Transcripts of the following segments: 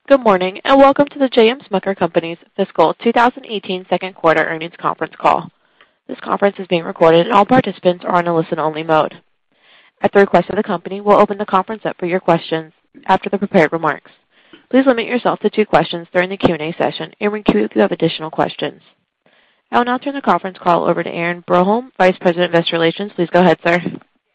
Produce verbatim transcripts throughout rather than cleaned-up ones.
Good morning, and welcome to the J M Smucker Company's fiscal two thousand eighteen second quarter earnings conference call. This conference is being recorded, and all participants are on a listen-only mode. At the request of the company, we'll open the conference up for your questions after the prepared remarks. Please limit yourself to two questions during the Q and A session, and re-queue if you have additional questions. I will now turn the conference call over to Aaron Broholm, Vice President of Investor Relations. Please go ahead, sir.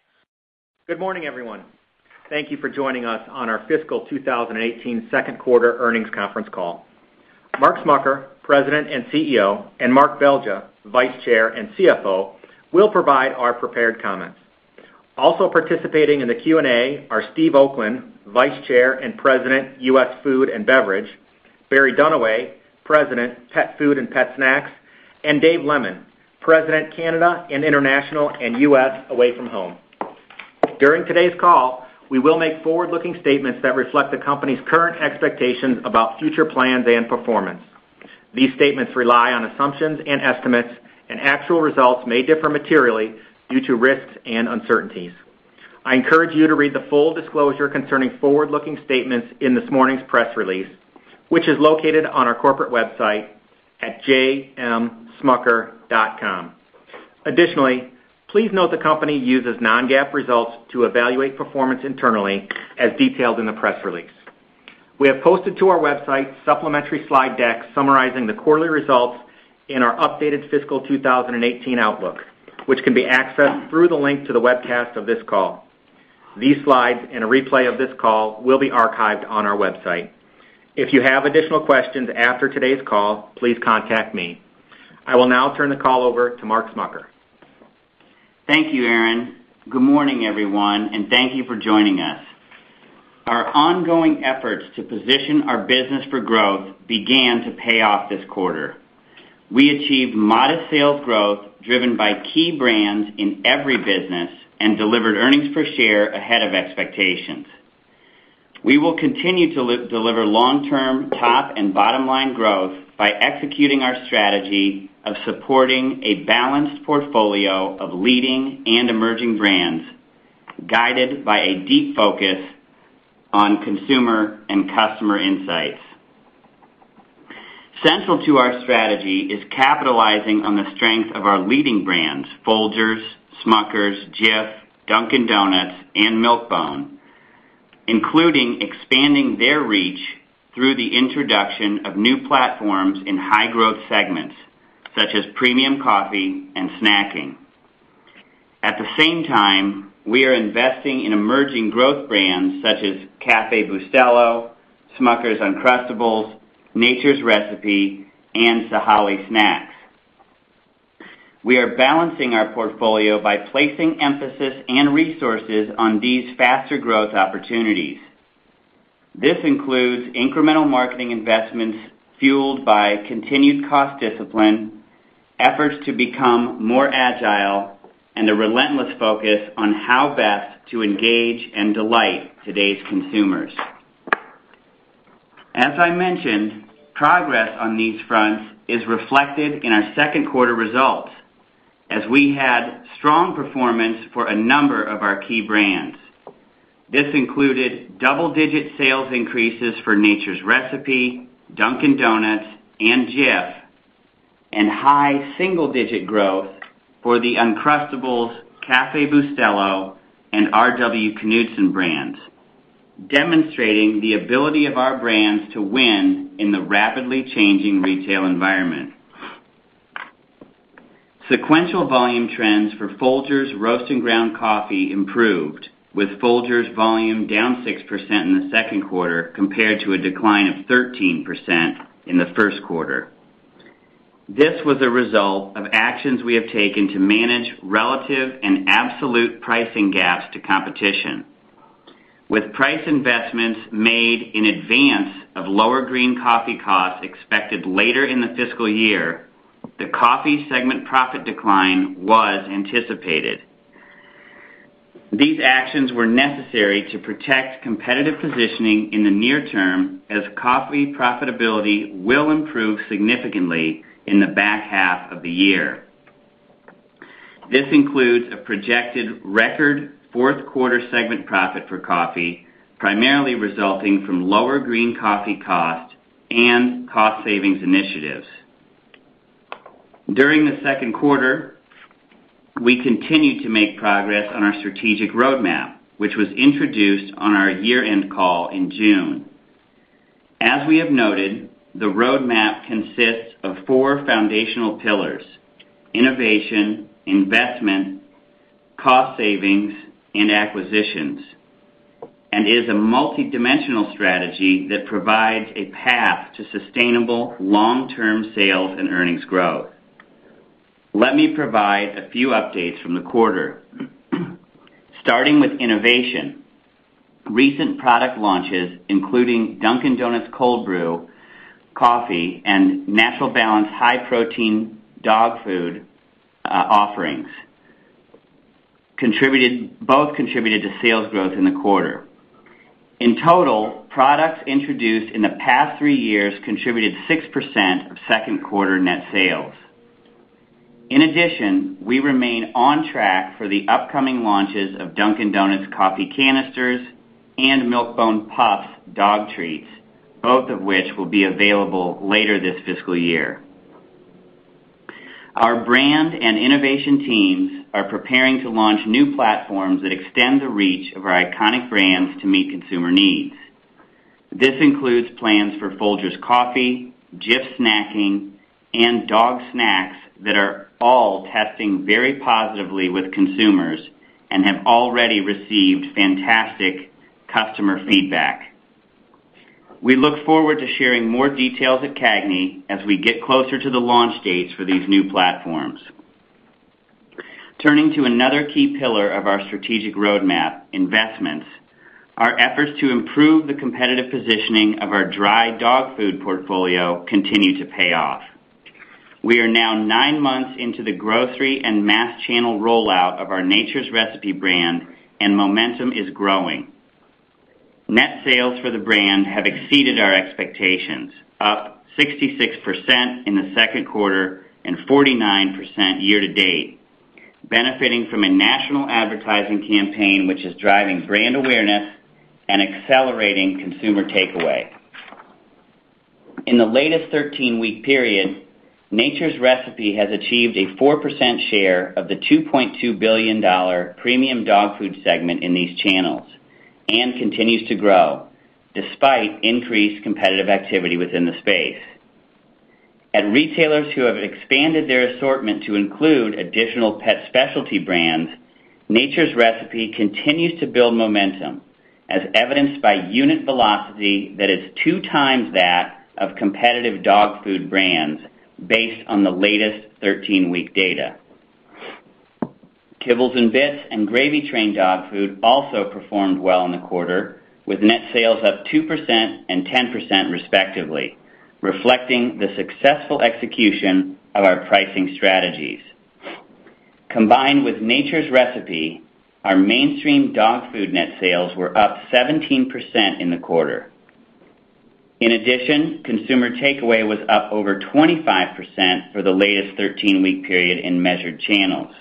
Good morning, everyone. Thank you for joining us on our fiscal two thousand eighteen second quarter earnings conference call. Mark Smucker, President and C E O, and Mark Belgya, Vice Chair and C F O, will provide our prepared comments. Also participating in the Q and A are Steve Oakland, Vice Chair and President, U S Food and Beverage, Barry Dunaway, President, Pet Food and Pet Snacks, and Dave Lemon, President, Canada and International and U S Away from Home. During today's call, we will make forward-looking statements that reflect the company's current expectations about future plans and performance. These statements rely on assumptions and estimates, and actual results may differ materially due to risks and uncertainties. I encourage you to read the full disclosure concerning forward-looking statements in this morning's press release, which is located on our corporate website at j m smucker dot com. Additionally, please note the company uses non-GAAP results to evaluate performance internally, as detailed in the press release. We have posted to our website supplementary slide decks summarizing the quarterly results in our updated fiscal two thousand eighteen outlook, which can be accessed through the link to the webcast of this call. These slides and a replay of this call will be archived on our website. If you have additional questions after today's call, please contact me. I will now turn the call over to Mark Smucker. Thank you, Aaron. Good morning, everyone, and thank you for joining us. Our ongoing efforts to position our business for growth began to pay off this quarter. We achieved modest sales growth driven by key brands in every business and delivered earnings per share ahead of expectations. We will continue to li- deliver long-term top and bottom line growth by executing our strategy of supporting a balanced portfolio of leading and emerging brands, guided by a deep focus on consumer and customer insights. Central to our strategy is capitalizing on the strength of our leading brands, Folgers, Smucker's, Jif, Dunkin' Donuts, and Milk-Bone, including expanding their reach through the introduction of new platforms in high-growth segments, such as premium coffee and snacking. At the same time, we are investing in emerging growth brands such as Café Bustelo, Smucker's Uncrustables, Nature's Recipe, and Sahale Snacks. We are balancing our portfolio by placing emphasis and resources on these faster growth opportunities. This includes incremental marketing investments fueled by continued cost discipline, efforts to become more agile, and a relentless focus on how best to engage and delight today's consumers. As I mentioned, progress on these fronts is reflected in our second quarter results, as we had strong performance for a number of our key brands. This included double-digit sales increases for Nature's Recipe, Dunkin' Donuts, and Jif, and high single-digit growth for the Uncrustables, Café Bustelo, and R W Knudsen brands, demonstrating the ability of our brands to win in the rapidly changing retail environment. Sequential volume trends for Folgers roast and ground coffee improved, with Folgers volume down six percent in the second quarter compared to a decline of thirteen percent in the first quarter. This was a result of actions we have taken to manage relative and absolute pricing gaps to competition. With price investments made in advance of lower green coffee costs expected later in the fiscal year, the coffee segment profit decline was anticipated. These actions were necessary to protect competitive positioning in the near term, as coffee profitability will improve significantly in the back half of the year. This includes a projected record fourth quarter segment profit for coffee, primarily resulting from lower green coffee cost and cost savings initiatives. During the second quarter, we continued to make progress on our strategic roadmap, which was introduced on our year-end call in June. As we have noted, the roadmap consists of four foundational pillars: innovation, investment, cost savings, and acquisitions, and is a multidimensional strategy that provides a path to sustainable long-term sales and earnings growth. Let me provide a few updates from the quarter. Starting with innovation, recent product launches, including Dunkin' Donuts Cold Brew coffee and Natural Balance high-protein dog food uh, offerings, contributed both contributed to sales growth in the quarter. In total, products introduced in the past three years contributed six percent of second quarter net sales. In addition, we remain on track for the upcoming launches of Dunkin' Donuts coffee canisters and Milk-Bone Puffs dog treats, both of which will be available later this fiscal year. Our brand and innovation teams are preparing to launch new platforms that extend the reach of our iconic brands to meet consumer needs. This includes plans for Folgers Coffee, Jif Snacking, and Dog Snacks that are all testing very positively with consumers and have already received fantastic customer feedback. We look forward to sharing more details at CAGNY as we get closer to the launch dates for these new platforms. Turning to another key pillar of our strategic roadmap, investments, our efforts to improve the competitive positioning of our dry dog food portfolio continue to pay off. We are now nine months into the grocery and mass channel rollout of our Nature's Recipe brand, and momentum is growing. Net sales for the brand have exceeded our expectations, up sixty-six percent in the second quarter and forty-nine percent year-to-date, benefiting from a national advertising campaign which is driving brand awareness and accelerating consumer takeaway. In the latest thirteen-week period, Nature's Recipe has achieved a four percent share of the two point two billion dollars premium dog food segment in these channels and continues to grow, despite increased competitive activity within the space. At retailers who have expanded their assortment to include additional pet specialty brands, Nature's Recipe continues to build momentum, as evidenced by unit velocity that is two times that of competitive dog food brands, based on the latest thirteen-week data. Kibbles and Bits and Gravy Train dog food also performed well in the quarter, with net sales up two percent and ten percent respectively, reflecting the successful execution of our pricing strategies. Combined with Nature's Recipe, our mainstream dog food net sales were up seventeen percent in the quarter. In addition, consumer takeaway was up over twenty-five percent for the latest thirteen-week period in measured channels.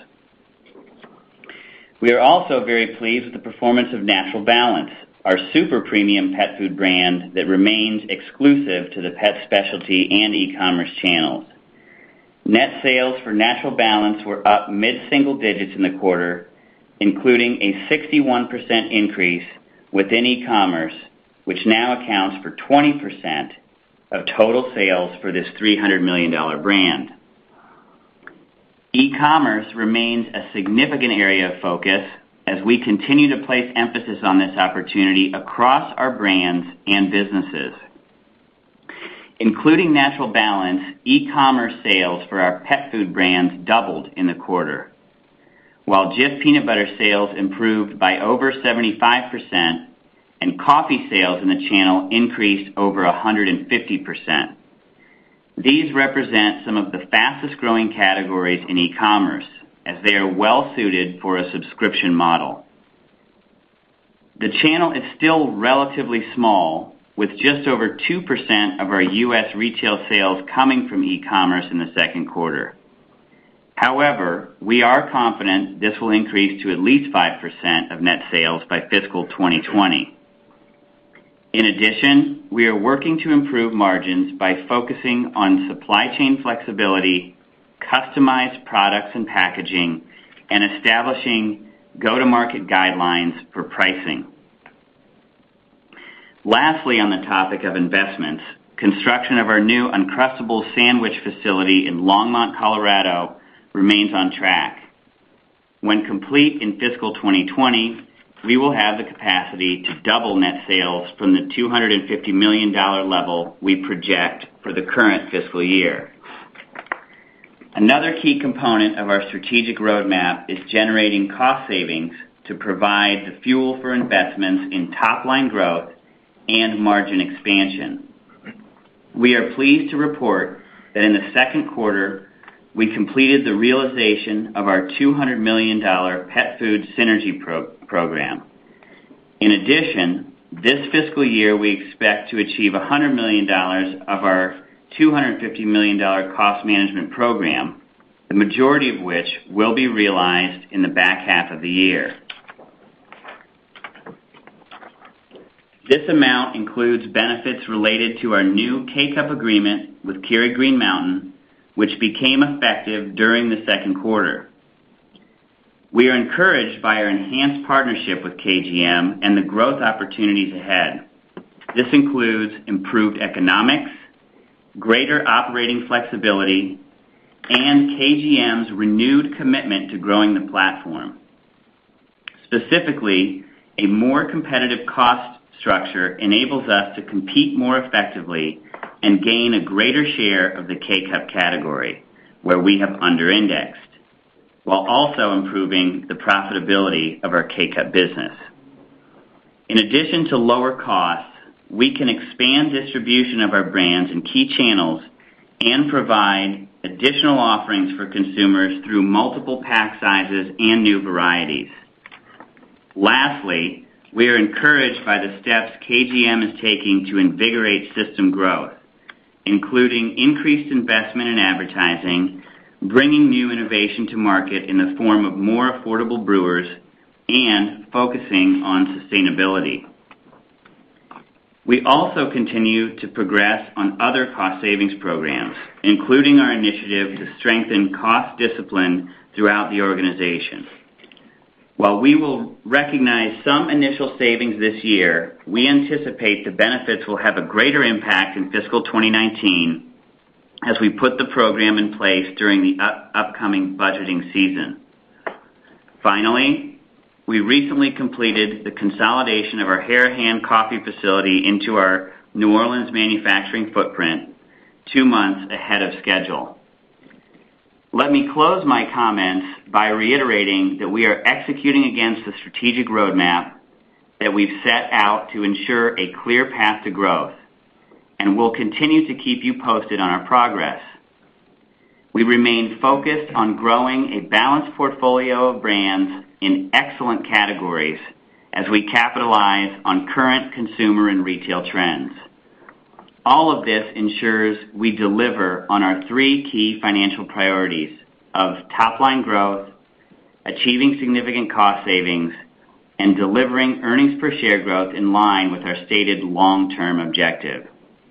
We are also very pleased with the performance of Natural Balance, our super premium pet food brand that remains exclusive to the pet specialty and e-commerce channels. Net sales for Natural Balance were up mid-single digits in the quarter, including a sixty-one percent increase within e-commerce, which now accounts for twenty percent of total sales for this three hundred million dollars brand. E-commerce remains a significant area of focus as we continue to place emphasis on this opportunity across our brands and businesses. Including Natural Balance, e-commerce sales for our pet food brands doubled in the quarter, while Jif peanut butter sales improved by over seventy-five percent and coffee sales in the channel increased over one hundred fifty percent. These represent some of the fastest growing categories in e-commerce, as they are well suited for a subscription model. The channel is still relatively small, with just over two percent of our U S retail sales coming from e-commerce in the second quarter. However, we are confident this will increase to at least five percent of net sales by fiscal twenty twenty. In addition, we are working to improve margins by focusing on supply chain flexibility, customized products and packaging, and establishing go-to-market guidelines for pricing. Lastly, on the topic of investments, construction of our new Uncrustables sandwich facility in Longmont, Colorado remains on track. When complete in fiscal twenty twenty, we will have the capacity to double net sales from the two hundred fifty million dollars level we project for the current fiscal year. Another key component of our strategic roadmap is generating cost savings to provide the fuel for investments in top-line growth and margin expansion. We are pleased to report that in the second quarter, we completed the realization of our two hundred million dollars pet food synergy pro- program. In addition, this fiscal year we expect to achieve one hundred million dollars of our two hundred fifty million dollars cost management program, the majority of which will be realized in the back half of the year. This amount includes benefits related to our new K-Cup agreement with Keurig Green Mountain, which became effective during the second quarter. We are encouraged by our enhanced partnership with K G M and the growth opportunities ahead. This includes improved economics, greater operating flexibility, and K G M's renewed commitment to growing the platform. Specifically, a more competitive cost structure enables us to compete more effectively and gain a greater share of the K-Cup category, where we have under-indexed, while also improving the profitability of our K-Cup business. In addition to lower costs, we can expand distribution of our brands in key channels and provide additional offerings for consumers through multiple pack sizes and new varieties. Lastly, we are encouraged by the steps K G M is taking to invigorate system growth, including increased investment in advertising, bringing new innovation to market in the form of more affordable brewers, and focusing on sustainability. We also continue to progress on other cost savings programs, including our initiative to strengthen cost discipline throughout the organization. While we will recognize some initial savings this year, we anticipate the benefits will have a greater impact in fiscal twenty nineteen as we put the program in place during the up- upcoming budgeting season. Finally, we recently completed the consolidation of our Harahan coffee facility into our New Orleans manufacturing footprint two months ahead of schedule. Let me close my comments by reiterating that we are executing against the strategic roadmap that we've set out to ensure a clear path to growth, and we'll continue to keep you posted on our progress. We remain focused on growing a balanced portfolio of brands in excellent categories as we capitalize on current consumer and retail trends. All of this ensures we deliver on our three key financial priorities of top-line growth, achieving significant cost savings, and delivering earnings per share growth in line with our stated long-term objective.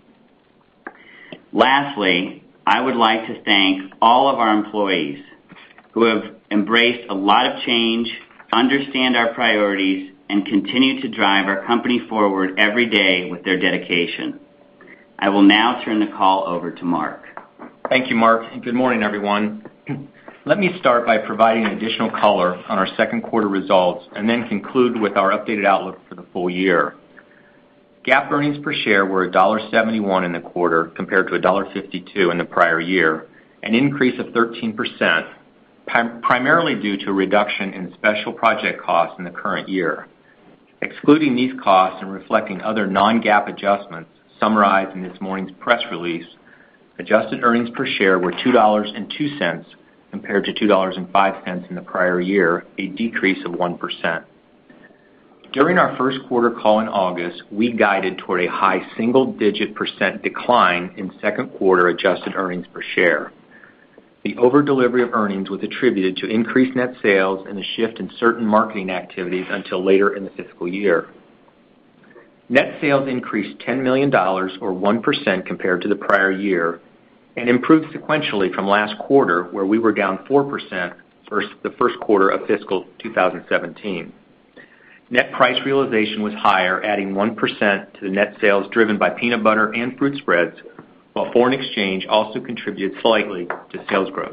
Lastly, I would like to thank all of our employees who have embraced a lot of change, understand our priorities, and continue to drive our company forward every day with their dedication. I will now turn the call over to Mark. Thank you, Mark, and good morning, everyone. Let me start by providing additional color on our second quarter results and then conclude with our updated outlook for the full year. GAAP earnings per share were one dollar seventy-one in the quarter compared to one dollar fifty-two in the prior year, an increase of thirteen percent, primarily due to a reduction in special project costs in the current year. Excluding these costs and reflecting other non-GAAP adjustments summarized in this morning's press release, adjusted earnings per share were two dollars and two cents compared to two dollars and five cents in the prior year, a decrease of one percent. During our first quarter call in August, we guided toward a high single-digit percent decline in second quarter adjusted earnings per share. The over-delivery of earnings was attributed to increased net sales and a shift in certain marketing activities until later in the fiscal year. Net sales increased ten million dollars or one percent compared to the prior year and improved sequentially from last quarter, where we were down four percent versus the first quarter of fiscal two thousand seventeen. Net price realization was higher, adding one percent to the net sales driven by peanut butter and fruit spreads, while foreign exchange also contributed slightly to sales growth.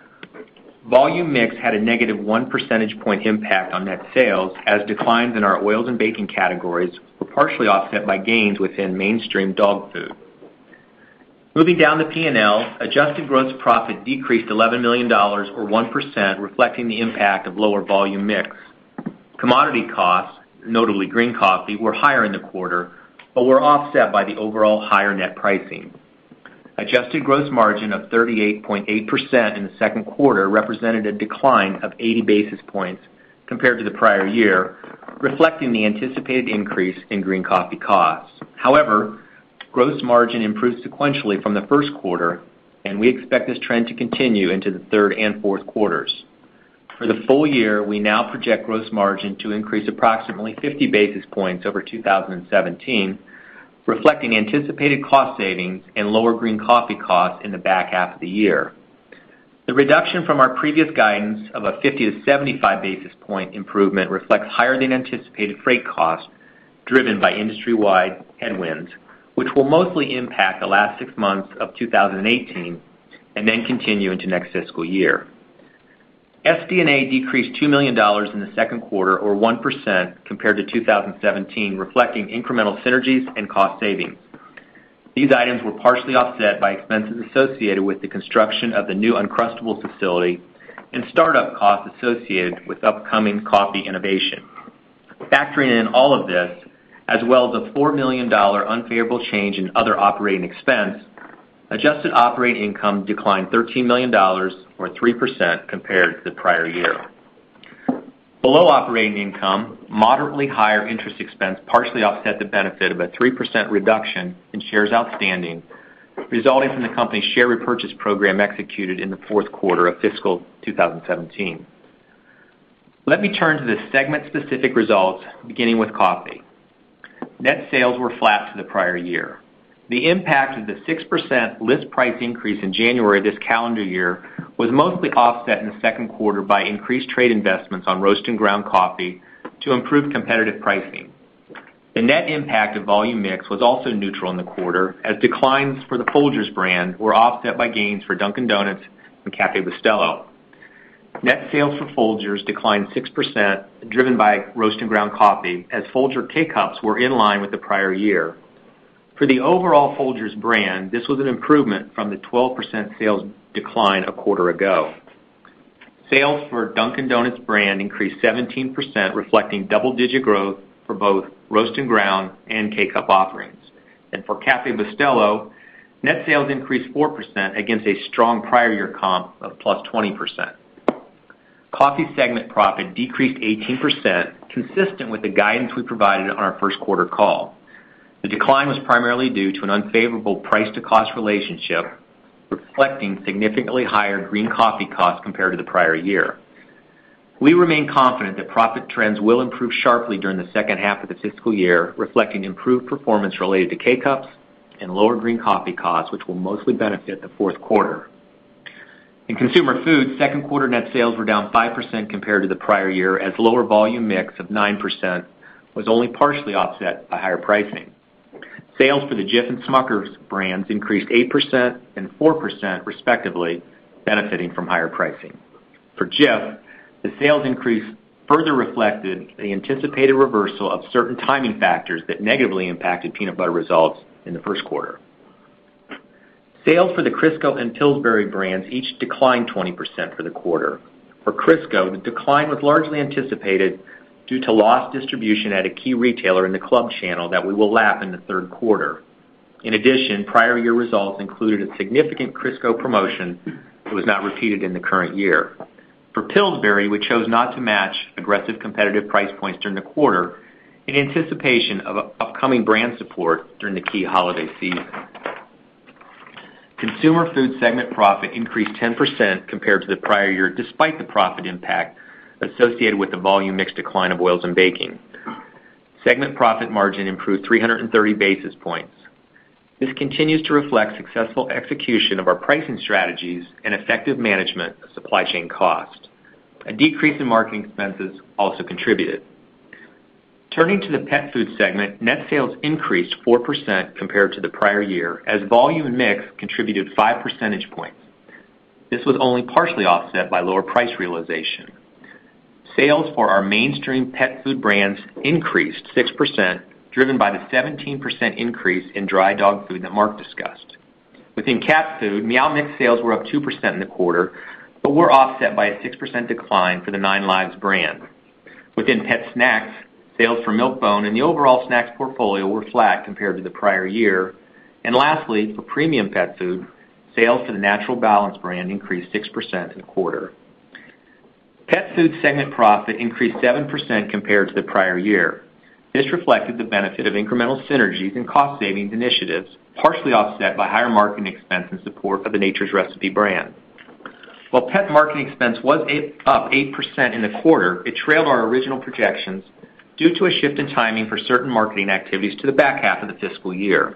Volume mix had a negative one percentage point impact on net sales, as declines in our oils and baking categories were partially offset by gains within mainstream dog food. Moving down the P and L, adjusted gross profit decreased eleven million dollars or one percent, reflecting the impact of lower volume mix. Commodity costs, notably green coffee, were higher in the quarter, but were offset by the overall higher net pricing. Adjusted gross margin of thirty-eight point eight percent in the second quarter represented a decline of eighty basis points compared to the prior year, reflecting the anticipated increase in green coffee costs. However, gross margin improved sequentially from the first quarter, and we expect this trend to continue into the third and fourth quarters. For the full year, we now project gross margin to increase approximately fifty basis points over two thousand seventeen, reflecting anticipated cost savings and lower green coffee costs in the back half of the year. The reduction from our previous guidance of a fifty to seventy-five basis point improvement reflects higher than anticipated freight costs driven by industry-wide headwinds, which will mostly impact the last six months of two thousand eighteen and then continue into next fiscal year. S D and A decreased two million dollars in the second quarter, or one percent, compared to two thousand seventeen, reflecting incremental synergies and cost savings. These items were partially offset by expenses associated with the construction of the new Uncrustables facility and startup costs associated with upcoming coffee innovation. Factoring in all of this, as well as a four million dollars unfavorable change in other operating expense, adjusted operating income declined thirteen million dollars, or three percent, compared to the prior year. Below operating income, moderately higher interest expense partially offset the benefit of a three percent reduction in shares outstanding, resulting from the company's share repurchase program executed in the fourth quarter of fiscal two thousand seventeen. Let me turn to the segment-specific results, beginning with coffee. Net sales were flat to the prior year. The impact of the six percent list price increase in January this calendar year was mostly offset in the second quarter by increased trade investments on roast and ground coffee to improve competitive pricing. The net impact of volume mix was also neutral in the quarter, as declines for the Folgers brand were offset by gains for Dunkin' Donuts and Café Bustelo. Net sales for Folgers declined six percent, driven by roast and ground coffee, as Folger K-Cups were in line with the prior year. For the overall Folgers brand, this was an improvement from the twelve percent sales decline a quarter ago. Sales for Dunkin' Donuts brand increased seventeen percent, reflecting double-digit growth for both roast and ground and K-Cup offerings. And for Café Bustelo, net sales increased four percent against a strong prior year comp of plus twenty percent. Coffee segment profit decreased eighteen percent, consistent with the guidance we provided on our first quarter call. The decline was primarily due to an unfavorable price-to-cost relationship, reflecting significantly higher green coffee costs compared to the prior year. We remain confident that profit trends will improve sharply during the second half of the fiscal year, reflecting improved performance related to K-Cups and lower green coffee costs, which will mostly benefit the fourth quarter. In consumer foods, second quarter net sales were down five percent compared to the prior year, as lower volume mix of nine percent was only partially offset by higher pricing. Sales for the Jif and Smucker's brands increased eight percent and four percent respectively, benefiting from higher pricing. For Jif, the sales increase further reflected the anticipated reversal of certain timing factors that negatively impacted peanut butter results in the first quarter. Sales for the Crisco and Pillsbury brands each declined twenty percent for the quarter. For Crisco, the decline was largely anticipated due to lost distribution at a key retailer in the club channel that we will lap in the third quarter. In addition, prior year results included a significant Crisco promotion that was not repeated in the current year. For Pillsbury, we chose not to match aggressive competitive price points during the quarter in anticipation of upcoming brand support during the key holiday season. Consumer food segment profit increased ten percent compared to the prior year, despite the profit impact associated with the volume mix decline of oils and baking. Segment profit margin improved three hundred thirty basis points. This continues to reflect successful execution of our pricing strategies and effective management of supply chain cost. A decrease in marketing expenses also contributed. Turning to the pet food segment, net sales increased four percent compared to the prior year as volume and mix contributed five percentage points. This was only partially offset by lower price realization. Sales for our mainstream pet food brands increased six percent, driven by the seventeen percent increase in dry dog food that Mark discussed. Within cat food, Meow Mix sales were up two percent in the quarter, but were offset by a six percent decline for the Nine Lives brand. Within pet snacks, sales for Milk-Bone and the overall snacks portfolio were flat compared to the prior year. And lastly, for premium pet food, sales for the Natural Balance brand increased six percent in the quarter. Pet food segment profit increased seven percent compared to the prior year. This reflected the benefit of incremental synergies and cost savings initiatives, partially offset by higher marketing expense in support of the Nature's Recipe brand. While pet marketing expense was eight, up eight percent in the quarter, it trailed our original projections due to a shift in timing for certain marketing activities to the back half of the fiscal year.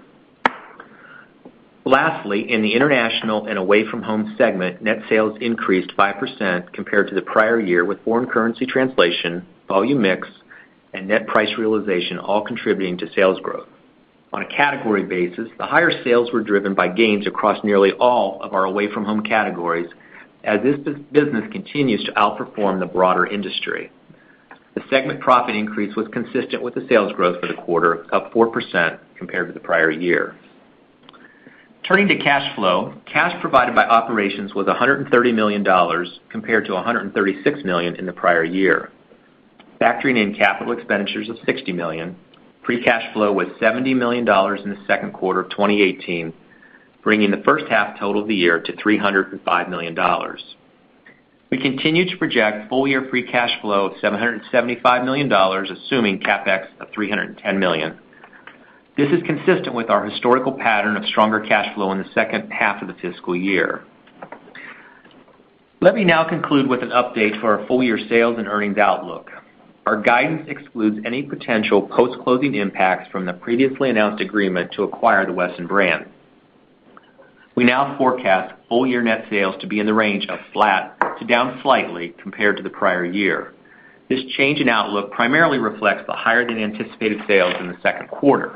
Lastly, in the international and away from home segment, net sales increased five percent compared to the prior year, with foreign currency translation, volume mix, and net price realization all contributing to sales growth. On a category basis, the higher sales were driven by gains across nearly all of our away from home categories, as this business continues to outperform the broader industry. The segment profit increase was consistent with the sales growth for the quarter, up four percent compared to the prior year. Turning to cash flow, cash provided by operations was one hundred thirty million dollars compared to one hundred thirty-six million dollars in the prior year. Factoring in capital expenditures of sixty million dollars, free cash flow was seventy million dollars in the second quarter of twenty eighteen, bringing the first half total of the year to three hundred five million dollars. We continue to project full-year free cash flow of seven hundred seventy-five million dollars, assuming CapEx of three hundred ten million dollars. This is consistent with our historical pattern of stronger cash flow in the second half of the fiscal year. Let me now conclude with an update for our full-year sales and earnings outlook. Our guidance excludes any potential post-closing impacts from the previously announced agreement to acquire the Wesson brand. We now forecast full-year net sales to be in the range of flat to down slightly compared to the prior year. This change in outlook primarily reflects the higher-than-anticipated sales in the second quarter.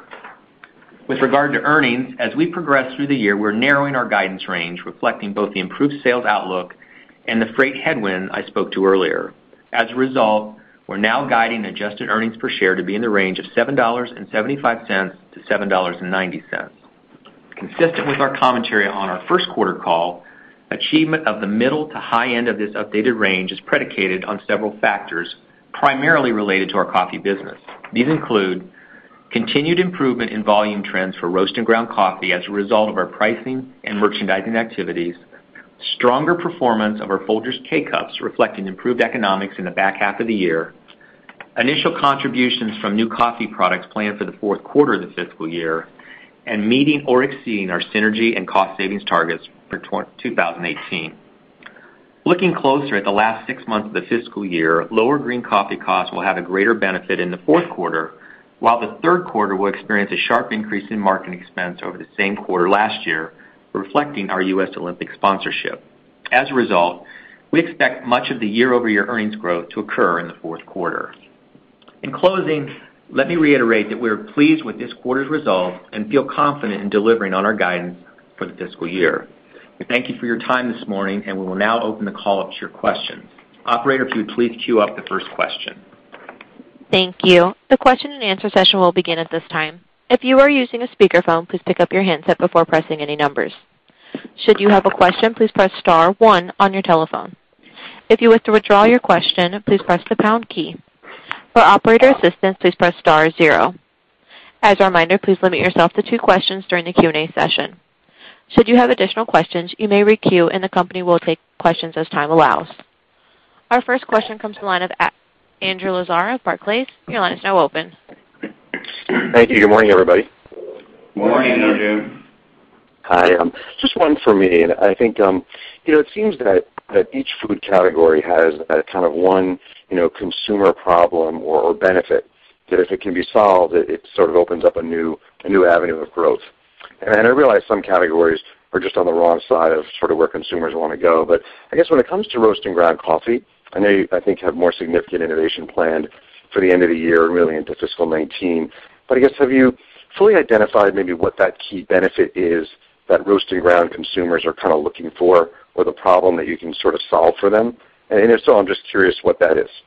With regard to earnings, as we progress through the year, we're narrowing our guidance range, reflecting both the improved sales outlook and the freight headwind I spoke to earlier. As a result, we're now guiding adjusted earnings per share to be in the range of seven dollars and seventy-five cents to seven dollars and ninety cents. Consistent with our commentary on our first quarter call, achievement of the middle to high end of this updated range is predicated on several factors, primarily related to our coffee business. These include continued improvement in volume trends for roast and ground coffee as a result of our pricing and merchandising activities, stronger performance of our Folgers K-Cups reflecting improved economics in the back half of the year, initial contributions from new coffee products planned for the fourth quarter of the fiscal year, and meeting or exceeding our synergy and cost savings targets for two thousand eighteen. Looking closer at the last six months of the fiscal year, lower green coffee costs will have a greater benefit in the fourth quarter, while the third quarter will experience a sharp increase in marketing expense over the same quarter last year, reflecting our U S Olympic sponsorship. As a result, we expect much of the year-over-year earnings growth to occur in the fourth quarter. In closing, let me reiterate that we are pleased with this quarter's results and feel confident in delivering on our guidance for the fiscal year. We thank you for your time this morning, and we will now open the call up to your questions. Operator, if you would please queue up the first question. Thank you. The question and answer session will begin at this time. If you are using a speakerphone, please pick up your handset before pressing any numbers. Should you have a question, please press star one on your telephone. If you wish to withdraw your question, please press the pound key. For operator assistance, please press star zero. As a reminder, please limit yourself to two questions during the Q and A session. Should you have additional questions, you may re-queue, and the company will take questions as time allows. Our first question comes from the line of Andrew Lazar of Barclays. Your line is now open. Thank you. Good morning, everybody. Good morning, Andrew. Hi. Um, just one for me, and I think um, you know it seems that, that each food category has a kind of one you know consumer problem or, or benefit that if it can be solved, it, it sort of opens up a new a new avenue of growth. And, and I realize some categories are just on the wrong side of sort of where consumers want to go. But I guess when it comes to roast and ground coffee, I know you, I think, have more significant innovation planned for the end of the year and really into fiscal nineteen. But I guess have you fully identified maybe what that key benefit is that roast and ground consumers are kind of looking for, or the problem that you can sort of solve for them? And if so, I'm just curious what that is.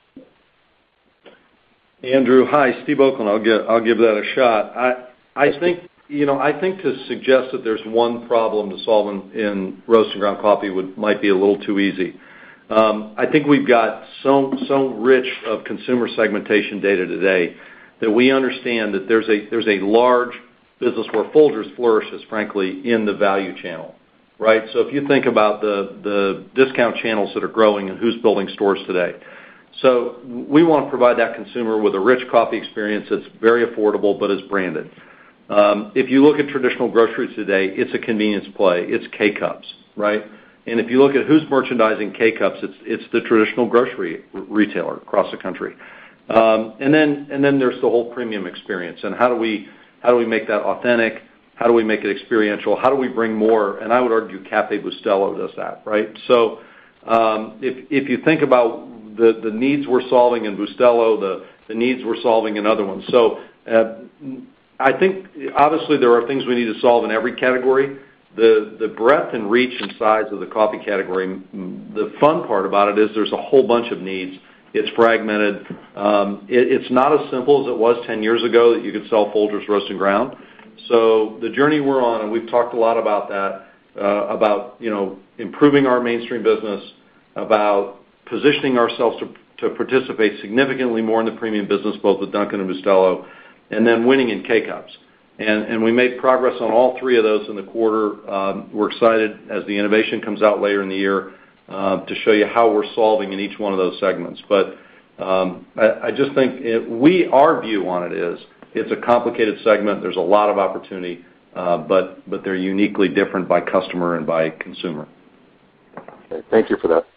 Andrew, hi, Steve Oakland. I'll give I'll give that a shot. I I think you know I think to suggest that there's one problem to solve in, in roast and ground coffee would might be a little too easy. Um, I think we've got so so rich of consumer segmentation data today that we understand that there's a there's a large business where Folgers flourishes, frankly, in the value channel, right? So if you think about the the discount channels that are growing and who's building stores today. So we want to provide that consumer with a rich coffee experience that's very affordable but is branded. Um, if you look at traditional groceries today, it's a convenience play. It's K-Cups, right? And if you look at who's merchandising K-Cups, it's it's the traditional grocery retailer across the country. Um, and then and then there's the whole premium experience. And how do we how do we make that authentic? How do we make it experiential? How do we bring more? And I would argue Cafe Bustelo does that, right? So um, if if you think about the, the needs we're solving in Bustelo, the, the needs we're solving in other ones. So uh, I think obviously there are things we need to solve in every category. The the breadth and reach and size of the coffee category, the fun part about it is there's a whole bunch of needs. It's fragmented. Um, it, it's not as simple as it was ten years ago that you could sell Folgers roast and ground. So the journey we're on, and we've talked a lot about that, uh, about you know improving our mainstream business, about positioning ourselves to, to participate significantly more in the premium business, both with Dunkin' and Bustelo, and then winning in K-Cups. And, and we made progress on all three of those in the quarter. Um, we're excited as the innovation comes out later in the year uh, to show you how we're solving in each one of those segments. But um, I, I just think it, we, our view on it is it's a complicated segment. There's a lot of opportunity, uh, but, but they're uniquely different by customer and by consumer. Okay, thank you for that.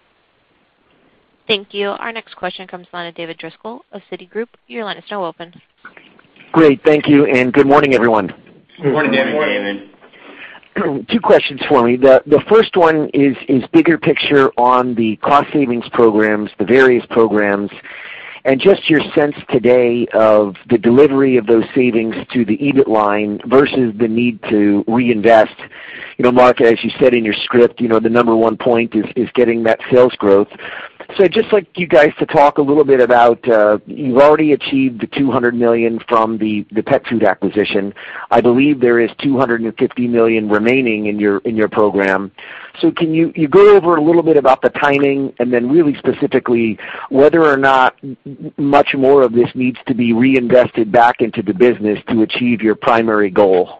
Thank you. Our next question comes from the line of David Driscoll of Citigroup. Your line is now open. Great, thank you, and good morning, everyone. Good morning, David. David. Two questions for me. The the first one is is bigger picture on the cost savings programs, the various programs, and just your sense today of the delivery of those savings to the E B I T line versus the need to reinvest. You know, Mark, as you said in your script, you know, the number one point is, is getting that sales growth. So I'd just like you guys to talk a little bit about, uh, you've already achieved the two hundred million dollars from the, the pet food acquisition. I believe there is two hundred fifty million dollars remaining in your in your program. So can you, you go over a little bit about the timing and then really specifically whether or not much more of this needs to be reinvested back into the business to achieve your primary goal?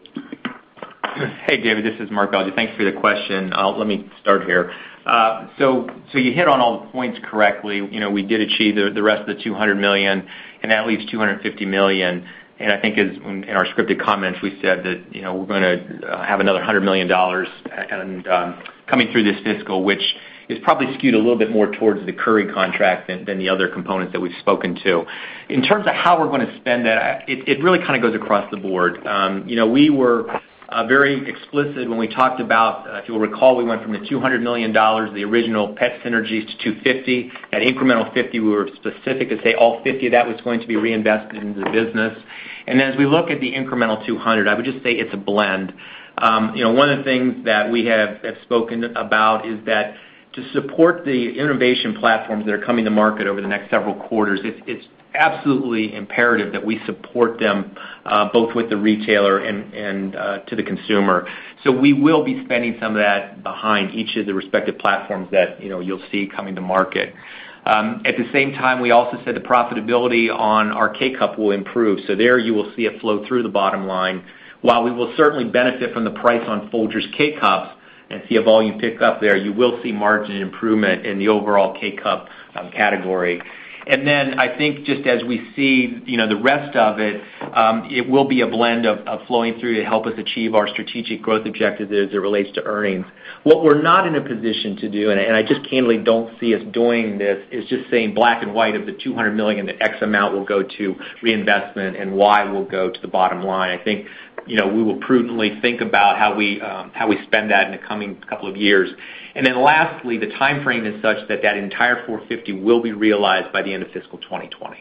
Hey, David, this is Mark Belgya. Thanks for the question. I'll, let me start here. Uh, so, so you hit on all the points correctly. You know, we did achieve the, the rest of the two hundred million dollars, and that leaves two hundred fifty million dollars. And I think as in our scripted comments, we said that you know we're going to uh, have another one hundred million dollars and um, coming through this fiscal, which is probably skewed a little bit more towards the Curry contract than, than the other components that we've spoken to. In terms of how we're going to spend that, it, it really kind of goes across the board. Um, you know, we were Uh, very explicit when we talked about, uh, if you'll recall, we went from the two hundred million dollars, the original pet synergies, to two hundred fifty. At incremental fifty, we were specific to say all fifty of that was going to be reinvested into the business. And as we look at the incremental two hundred, I would just say it's a blend. Um, you know, one of the things that we have, have spoken about is that to support the innovation platforms that are coming to market over the next several quarters, it's, it's absolutely imperative that we support them uh, both with the retailer and, and uh, to the consumer. So we will be spending some of that behind each of the respective platforms that you know you'll see coming to market. Um, at the same time, we also said the profitability on our K-Cup will improve. So there you will see it flow through the bottom line. While we will certainly benefit from the price on Folgers K-Cups and see a volume pick up there, you will see margin improvement in the overall K-Cup um, category. And then I think just as we see, you know, the rest of it, um, it will be a blend of, of flowing through to help us achieve our strategic growth objectives as it relates to earnings. What we're not in a position to do, and, and I just candidly don't see us doing this, is just saying black and white of the two hundred million dollars, that X amount will go to reinvestment and Y will go to the bottom line. I think, you know, we will prudently think about how we um, how we spend that in the coming couple of years. And then lastly, the time frame is such that that entire four hundred fifty will be realized by the end of fiscal twenty twenty.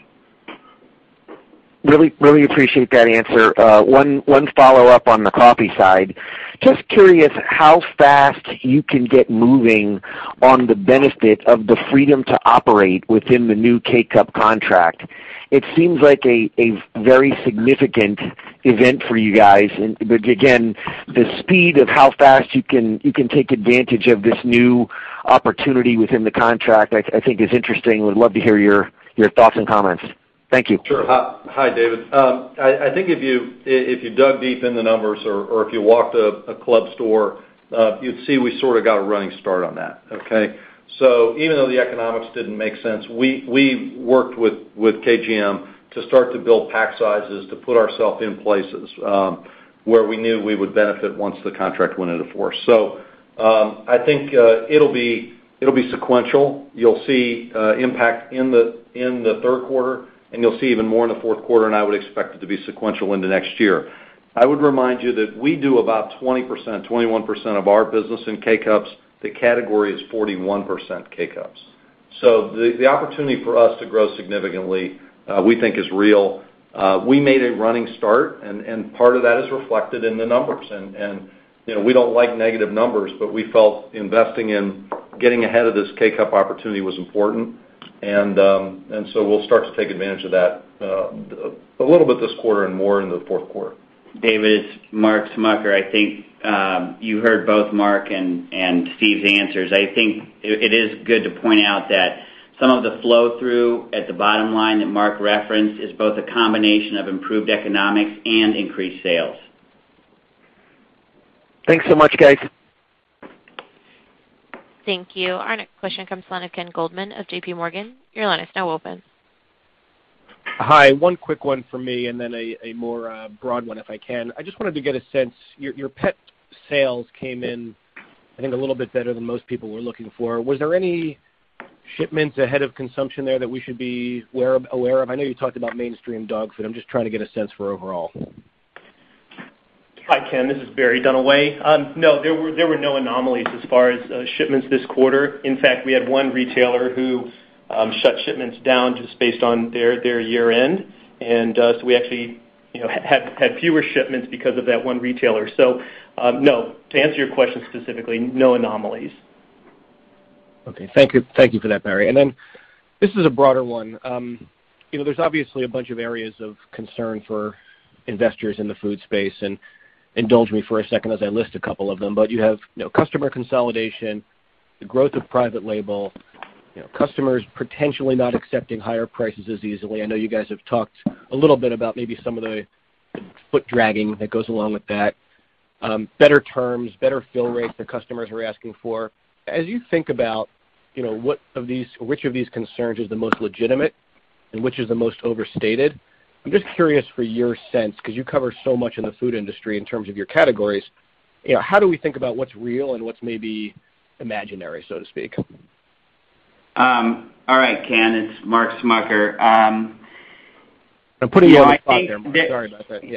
Really, really appreciate that answer. Uh, one one follow up on the coffee side. Just curious how fast you can get moving on the benefit of the freedom to operate within the new K-Cup contract. It seems like a, a very significant event for you guys, and, but again, the speed of how fast you can you can take advantage of this new opportunity within the contract, I, I think is interesting. Would love to hear your, your thoughts and comments. Thank you. Sure. Hi, hi David. Um, I, I think if you if you dug deep in the numbers, or, or if you walked a, a club store, uh, you'd see we sort of got a running start on that. Okay. So even though the economics didn't make sense, we, we worked with, with K G M to start to build pack sizes to put ourselves in places um, where we knew we would benefit once the contract went into force. So um, I think uh, it'll be it'll be sequential. You'll see uh, impact in the in the third quarter, and you'll see even more in the fourth quarter. And I would expect it to be sequential into next year. I would remind you that we do about twenty percent, twenty-one percent of our business in K-Cups. The category is forty-one percent K-Cups. So the, the opportunity for us to grow significantly, uh, we think is real. Uh, we made a running start, and, and part of that is reflected in the numbers. And, and, you know, we don't like negative numbers, but we felt investing in getting ahead of this K-Cup opportunity was important. And, um, and so we'll start to take advantage of that uh, a little bit this quarter and more in the fourth quarter. David, it's Mark Smucker. I think um, you heard both Mark and, and Steve's answers. I think it, it is good to point out that some of the flow-through at the bottom line that Mark referenced is both a combination of improved economics and increased sales. Thanks so much, guys. Thank you. Our next question comes from the line of Ken Goldman of J P Morgan. Your line is now open. Hi, one quick one for me and then a, a more uh, broad one if I can. I just wanted to get a sense, your, your pet sales came in, I think, a little bit better than most people were looking for. Was there any shipments ahead of consumption there that we should be aware of? Aware of? I know you talked about mainstream dog food. I'm just trying to get a sense for overall. Hi, Ken. This is Barry Dunaway. Um, no, there were there were no anomalies as far as uh, shipments this quarter. In fact, we had one retailer who um, shut shipments down just based on their, their year end, and uh, so we actually you know had had fewer shipments because of that one retailer. So, um, no, to answer your question specifically, no anomalies. Okay, thank you, thank you for that, Barry. And then this is a broader one. Um, you know, there's obviously a bunch of areas of concern for investors in the food space, and indulge me for a second as I list a couple of them, but you have you know, customer consolidation, the growth of private label, you know, customers potentially not accepting higher prices as easily. I know you guys have talked a little bit about maybe some of the foot dragging that goes along with that, um, better terms, better fill rates that customers are asking for. As you think about you know, what of these, which of these concerns is the most legitimate and which is the most overstated, I'm just curious for your sense, because you cover so much in the food industry in terms of your categories. You know, how do we think about what's real and what's maybe imaginary, so to speak? Um, all right, Ken, it's Mark Smucker. Um, I'm putting you, you know, on the spot I there, Mark. There, Sorry about that.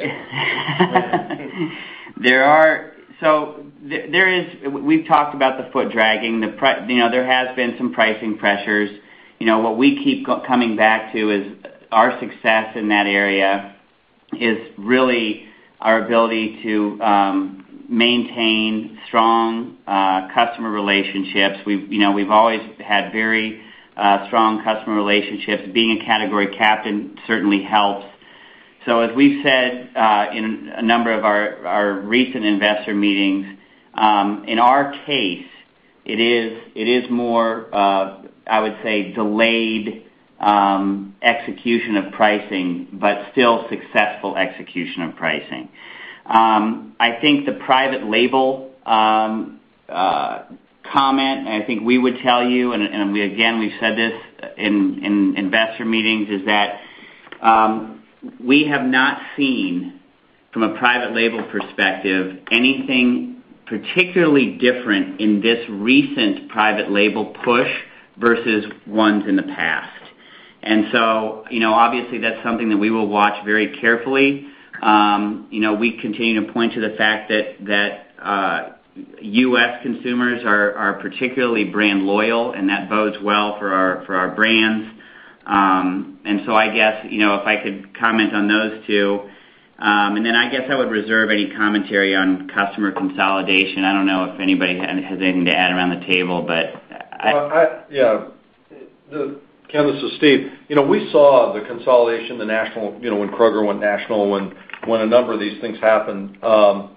Yeah. there are so there, there is. We've talked about the foot dragging. The pri- you know there has been some pricing pressures. You know what we keep co- coming back to is our success in that area is really our ability to um, maintain strong uh, customer relationships. We've, you know, we've always had very uh, strong customer relationships. Being a category captain certainly helps. So as we've said uh, in a number of our, our recent investor meetings, um, in our case, it is it is more, uh, I would say, delayed Um, execution of pricing, but still successful execution of pricing. Um, I think the private label um, uh, comment, I think we would tell you, and, and we, again, we've said this in, in investor meetings, is that um, we have not seen, from a private label perspective, anything particularly different in this recent private label push versus ones in the past. And so, you know, obviously that's something that we will watch very carefully. Um, you know, we continue to point to the fact that, that uh, U S consumers are, are particularly brand loyal, and that bodes well for our, for our brands. Um, and so I guess, you know, if I could comment on those two, um, and then I guess I would reserve any commentary on customer consolidation. I don't know if anybody has anything to add around the table, but I, well, I yeah, the, Ken, this is Steve. You know, we saw the consolidation, the national. You know, when Kroger went national, when when a number of these things happened. Um,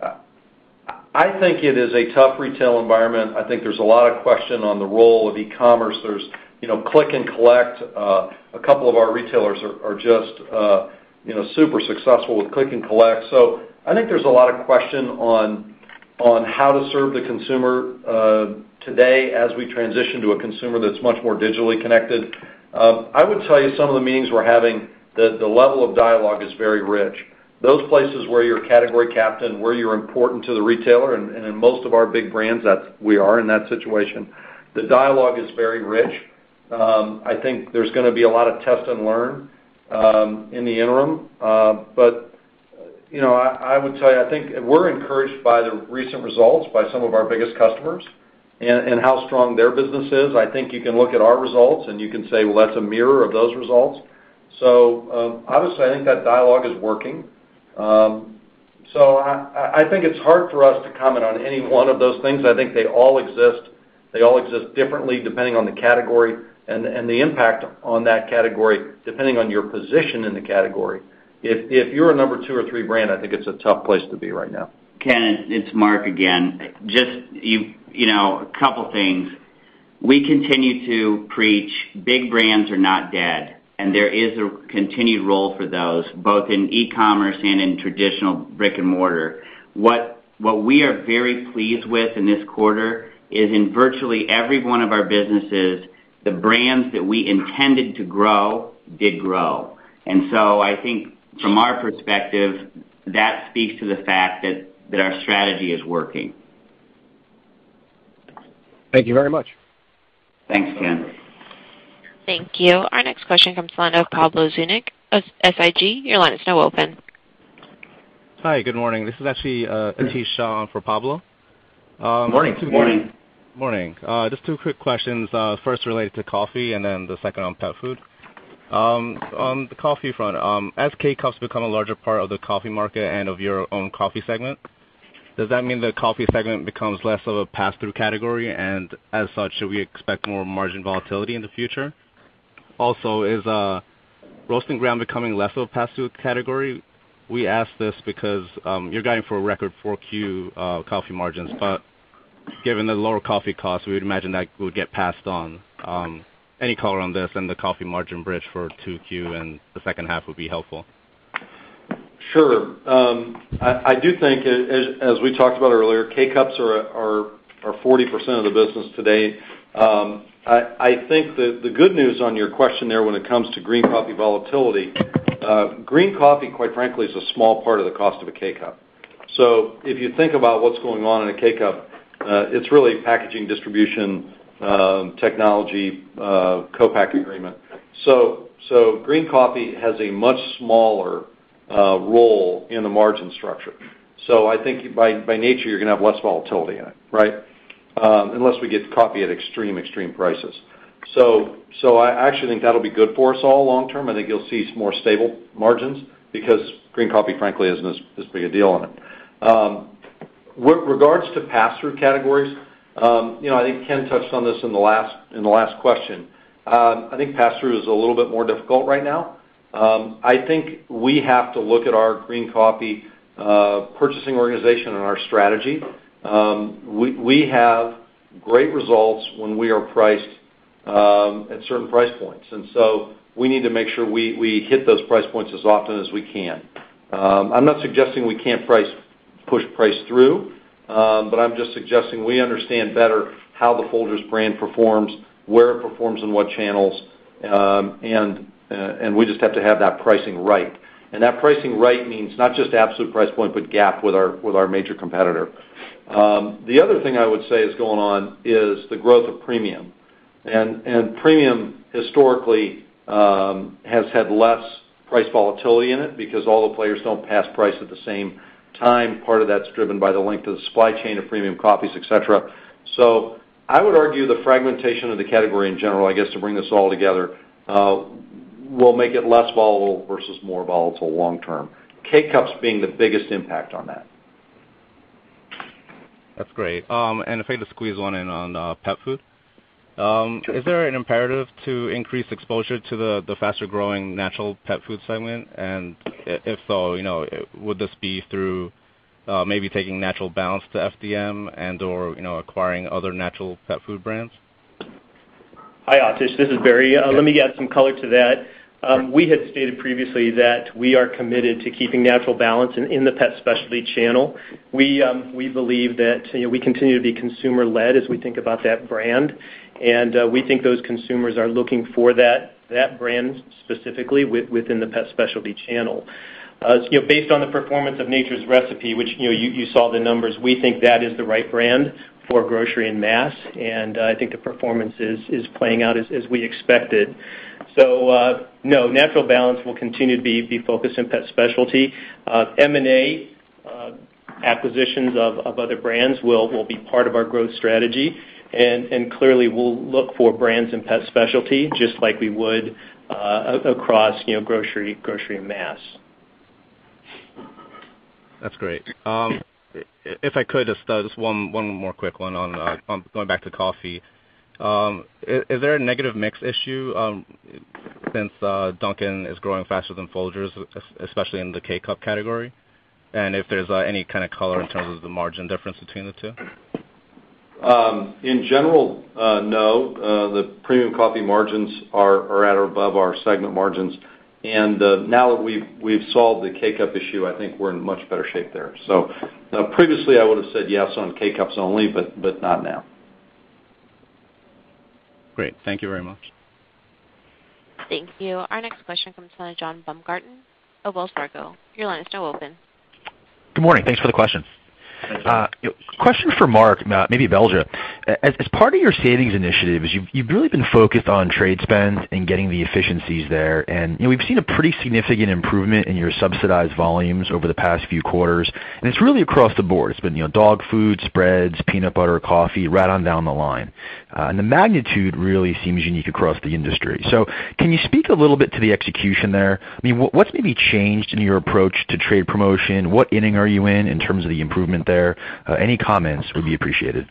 I think it is a tough retail environment. I think there's a lot of question on the role of e-commerce. There's, you know, click and collect. Uh, a couple of our retailers are, are just, uh, you know, super successful with click and collect. So I think there's a lot of question on on how to serve the consumer uh, today as we transition to a consumer that's much more digitally connected. Um, I would tell you some of the meetings we're having, the, the level of dialogue is very rich. Those places where you're category captain, where you're important to the retailer, and, and in most of our big brands, that's, we are in that situation, the dialogue is very rich. Um, I think there's going to be a lot of test and learn um, in the interim. Uh, but, you know, I, I would tell you, I think we're encouraged by the recent results by some of our biggest customers and, and how strong their business is. I think you can look at our results and you can say, well, that's a mirror of those results. So um, obviously, I think that dialogue is working. Um, so I, I think it's hard for us to comment on any one of those things. I think they all exist. They all exist differently depending on the category and, and the impact on that category depending on your position in the category. If, if you're a number two or three brand, I think it's a tough place to be right now. Ken, it's Mark again. Just, you, you know, a couple things. We continue to preach big brands are not dead. And there is a continued role for those, both in e-commerce and in traditional brick and mortar. What what we are very pleased with in this quarter is in virtually every one of our businesses, the brands that we intended to grow did grow. And so I think from our perspective, that speaks to the fact that, that our strategy is working. Thank you very much. Thanks, Ken. Thank you. Our next question comes from the line of Pablo Zuanic of S I G. Your line is now open. Hi, good morning. This is actually uh, Atish Shah on for Pablo. Um, morning. Good morning. Morning. Uh, just two quick questions. Uh, first related to coffee and then the second on pet food. Um, on the coffee front, um, as K-Cups become a larger part of the coffee market and of your own coffee segment, does that mean the coffee segment becomes less of a pass-through category, and as such, should we expect more margin volatility in the future? Also, is uh, roasting ground becoming less of a pass-through category? We ask this because um, you're guiding for a record four Q uh, coffee margins, but given the lower coffee costs, we would imagine that would get passed on. Um, any color on this and the coffee margin bridge for two Q and the second half would be helpful. Sure. Um, I, I do think, as, as we talked about earlier, K-Cups are, are, are forty percent of the business today. Um, I, I think the, the good news on your question there when it comes to green coffee volatility, uh, green coffee, quite frankly, is a small part of the cost of a K-Cup. So if you think about what's going on in a K-Cup, uh, it's really packaging, distribution, um, technology, uh, co-pack agreement. So, so green coffee has a much smaller uh, role in the margin structure. So I think by, by nature you're going to have less volatility in it, right? Um, unless we get coffee at extreme, extreme prices. So so I actually think that'll be good for us all long term. I think you'll see more stable margins because green coffee, frankly, isn't as, as big a deal in it. Um, with regards to pass-through categories, um, you know, I think Ken touched on this in the last in the last question. Um, I think pass-through is a little bit more difficult right now. Um, I think we have to look at our green coffee uh, purchasing organization and our strategy. Um, we, we have great results when we are priced um, at certain price points. And so we need to make sure we, we hit those price points as often as we can. Um, I'm not suggesting we can't price push price through, um, but I'm just suggesting we understand better how the Folgers brand performs, where it performs in what channels, um, and uh, and we just have to have that pricing right. And that pricing right means not just absolute price point, but gap with our with our major competitor. Um, the other thing I would say is going on is the growth of premium, and and premium historically um, has had less price volatility in it because all the players don't pass price at the same time. Part of that's driven by the length of the supply chain of premium coffees, et cetera. So I would argue the fragmentation of the category in general, I guess to bring this all together, uh, will make it less volatile versus more volatile long term. K-Cups being the biggest impact on that. That's great. Um, and if I could squeeze one in on uh, pet food, um, is there an imperative to increase exposure to the, the faster growing natural pet food segment? And if so, you know, would this be through Uh, maybe taking Natural Balance to F D M and or, you know, acquiring other natural pet food brands? Hi, Atish. This is Barry. Uh, let me add some color to that. Um, we had stated previously that we are committed to keeping Natural Balance in, in the pet specialty channel. We um, we believe that you know, we continue to be consumer-led as we think about that brand, and uh, we think those consumers are looking for that that brand specifically with, within the pet specialty channel. Uh, you know, based on the performance of Nature's Recipe, which you know you, you saw the numbers, we think that is the right brand for grocery and mass, and uh, I think the performance is is playing out as, as we expected. So uh, no, Natural Balance will continue to be be focused in pet specialty. Uh, M and A uh, acquisitions of, of other brands will will be part of our growth strategy, and and clearly we'll look for brands in pet specialty just like we would uh, across you know grocery grocery and mass. That's great. Um, if I could, just, uh, just one one more quick one on, uh, on going back to coffee. Um, is, is there a negative mix issue um, since uh, Dunkin' is growing faster than Folgers, especially in the K-Cup category? And if there's uh, any kind of color in terms of the margin difference between the two? Um, in general, uh, no. Uh, the premium coffee margins are, are at or above our segment margins. And uh, now that we've we've solved the K-Cup issue, I think we're in much better shape there. So uh, previously I would have said yes on K-Cups only, but but not now. Great. Thank you very much. Thank you. Our next question comes from John Baumgarten of Wells Fargo. Your line is now open. Good morning. Thanks for the question. Uh, question for Mark, uh, maybe Belgia. As, as part of your savings initiatives, you've, you've really been focused on trade spend and getting the efficiencies there. And you know, we've seen a pretty significant improvement in your subsidized volumes over the past few quarters. And it's really across the board. It's been you know dog food, spreads, peanut butter, coffee, right on down the line. Uh, and the magnitude really seems unique across the industry. So can you speak a little bit to the execution there? I mean, what, what's maybe changed in your approach to trade promotion? What inning are you in in terms of the improvement there? Uh, any comments would be appreciated.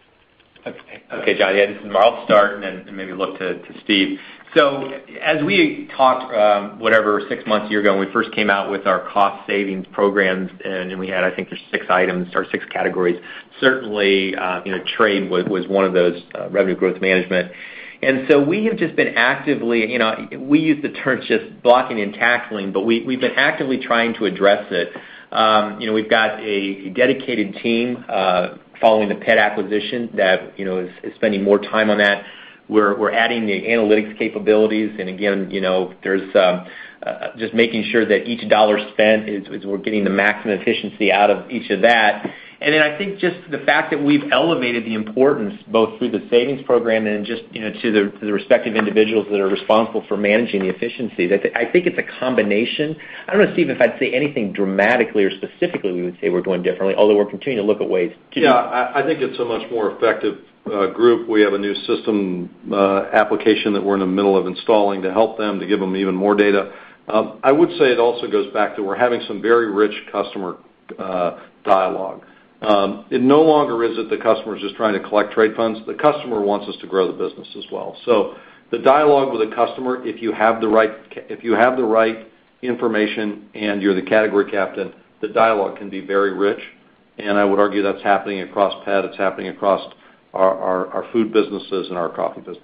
Okay, okay, John. Yeah, this is Mark. I'll start and then maybe look to, to Steve. So as we talked, um, whatever, six months, a year ago, when we first came out with our cost savings programs, and, and we had, I think there's six items or six categories. Certainly, uh, you know, trade was, was one of those, uh, revenue growth management. And so we have just been actively, you know, we use the term just blocking and tackling, but we, we've been actively trying to address it. Um, you know, we've got a dedicated team uh, following the pet acquisition that, you know, is, is spending more time on that. We're, we're adding the analytics capabilities, and again, you know, there's um, uh, just making sure that each dollar spent is, is we're getting the maximum efficiency out of each of that. And then I think just the fact that we've elevated the importance both through the savings program and just, you know, to the, to the respective individuals that are responsible for managing the efficiencies. I, th- I think it's a combination. I don't know, Steve, if I'd say anything dramatically or specifically we would say we're doing differently, although we're continuing to look at ways to yeah, do I, I think it's a much more effective uh, group. We have a new system uh, application that we're in the middle of installing to help them, to give them even more data. Um, I would say it also goes back to we're having some very rich customer uh, dialogue. Um, it no longer is it the customer is just trying to collect trade funds. The customer wants us to grow the business as well. So the dialogue with the customer, if you have the right, if you have the right information and you're the category captain, the dialogue can be very rich. And I would argue that's happening across pet. It's happening across our, our, our food businesses and our coffee business.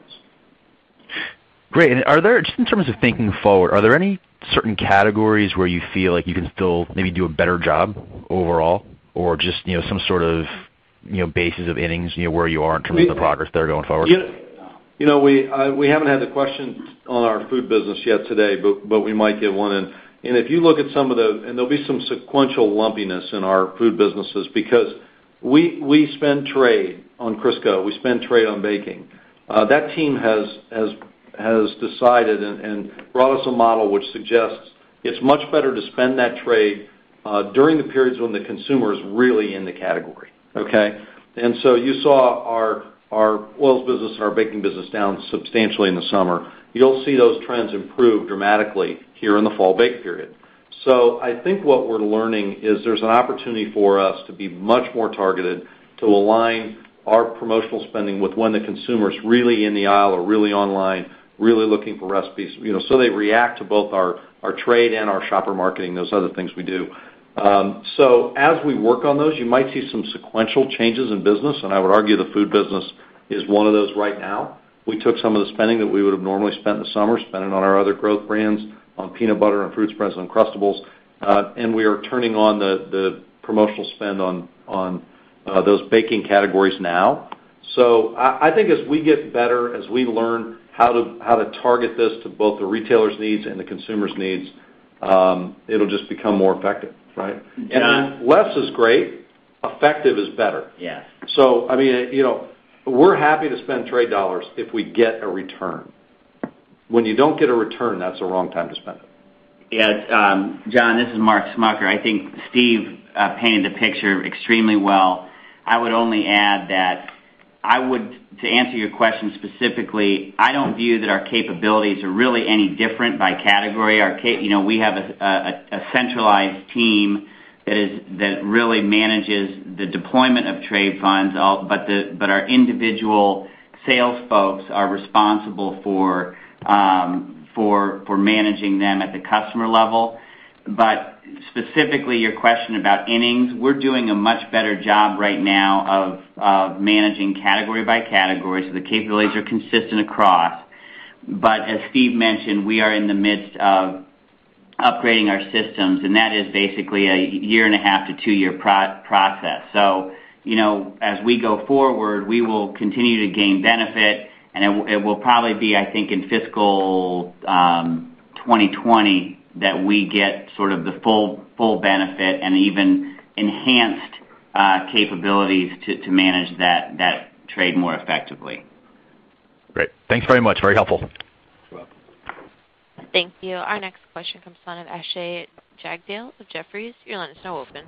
Great. And are there, just in terms of thinking forward, are there any certain categories where you feel like you can still maybe do a better job overall? or just, you know, some sort of, you know, basis of innings, you know, where you are in terms we, of the progress there going forward? You know, you know we uh, we haven't had the question on our food business yet today, but but we might get one in. And if you look at some of the, and there'll be some sequential lumpiness in our food businesses because we we spend trade on Crisco, we spend trade on baking. Uh, that team has has has decided and, and brought us a model which suggests it's much better to spend that trade uh, during the periods when the consumer is really in the category. Okay, and so you saw our our oils business and our baking business down substantially in the summer. You'll see those trends improve dramatically here in the fall bake period. So I think what we're learning is there's an opportunity for us to be much more targeted, to align our promotional spending with when the consumer's really in the aisle or really online, really looking for recipes, you know, so they react to both our, our trade and our shopper marketing, those other things we do. Um, so as we work on those, you might see some sequential changes in business, and I would argue the food business is one of those right now. We took some of the spending that we would have normally spent in the summer, spent it on our other growth brands, on peanut butter and fruit spreads and Uncrustables, uh, and we are turning on the, the promotional spend on, on uh, those baking categories now. So I, I think as we get better, as we learn how to how to target this to both the retailer's needs and the consumer's needs, um, it'll just become more effective, right? John, and less is great, effective is better. Yes. So, I mean, you know, we're happy to spend trade dollars if we get a return. When you don't get a return, that's the wrong time to spend it. Yeah, um, John, this is Mark Smucker. I think Steve uh, painted the picture extremely well. I would only add that I would, to answer your question specifically, I don't view that our capabilities are really any different by category. Our, you know, we have a, a, a centralized team that is that really manages the deployment of trade funds, all, but the but our individual sales folks are responsible for um, for for managing them at the customer level. But specifically, your question about innings, we're doing a much better job right now of of managing category by category, so the capabilities are consistent across. But as Steve mentioned, we are in the midst of upgrading our systems, and that is basically a year and a half to two-year pro- process. So, you know, as we go forward, we will continue to gain benefit, and it, w- it will probably be, I think, in fiscal um, twenty twenty that we get sort of the full full benefit and even enhanced uh, capabilities to, to manage that, that trade more effectively. Great. Thanks very much. Very helpful. Thank you. Our next question comes from Akshay Jagdale of Jefferies. Your line is now open.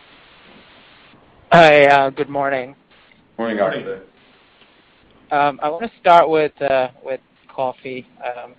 Hi, uh, good morning. Morning, Akshay. Um, I want to start with uh, with coffee, um,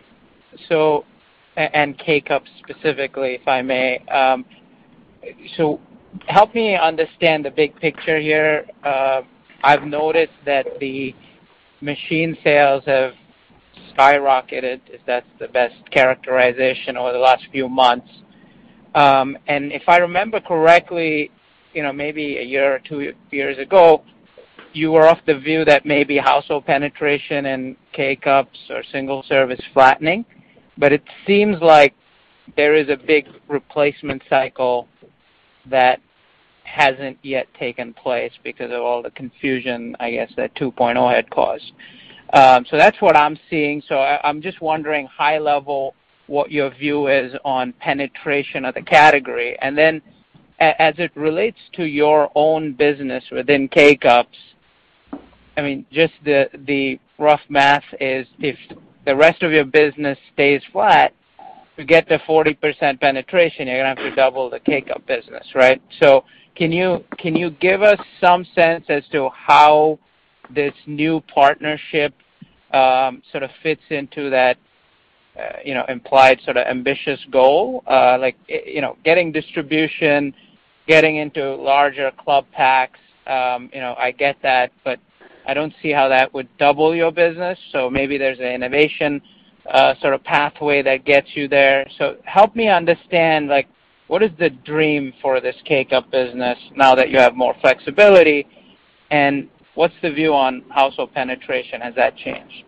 so and K-Cups specifically, if I may. Um, so help me understand the big picture here. Uh, I've noticed that the machine sales have skyrocketed, if that's the best characterization, over the last few months. Um, and if I remember correctly, you know, maybe a year or two years ago, you were of the view that maybe household penetration in K-Cups or single serve is flattening. But it seems like there is a big replacement cycle that hasn't yet taken place because of all the confusion, I guess, that two point oh had caused. Um, so that's what I'm seeing. So I, I'm just wondering, high level, what your view is on penetration of the category. And then a, as it relates to your own business within K-Cups, I mean, just the the rough math is if the rest of your business stays flat, to get to forty percent penetration, you're going to have to double the K-Cup business, right? So can you can you give us some sense as to how this new partnership um, sort of fits into that, uh, you know, implied sort of ambitious goal? Uh, like, you know, getting distribution, getting into larger club packs, um, you know, I get that, but I don't see how that would double your business. So maybe there's an innovation uh, sort of pathway that gets you there. So help me understand, like, what is the dream for this K-Cup business now that you have more flexibility? And what's the view on household penetration? Has that changed?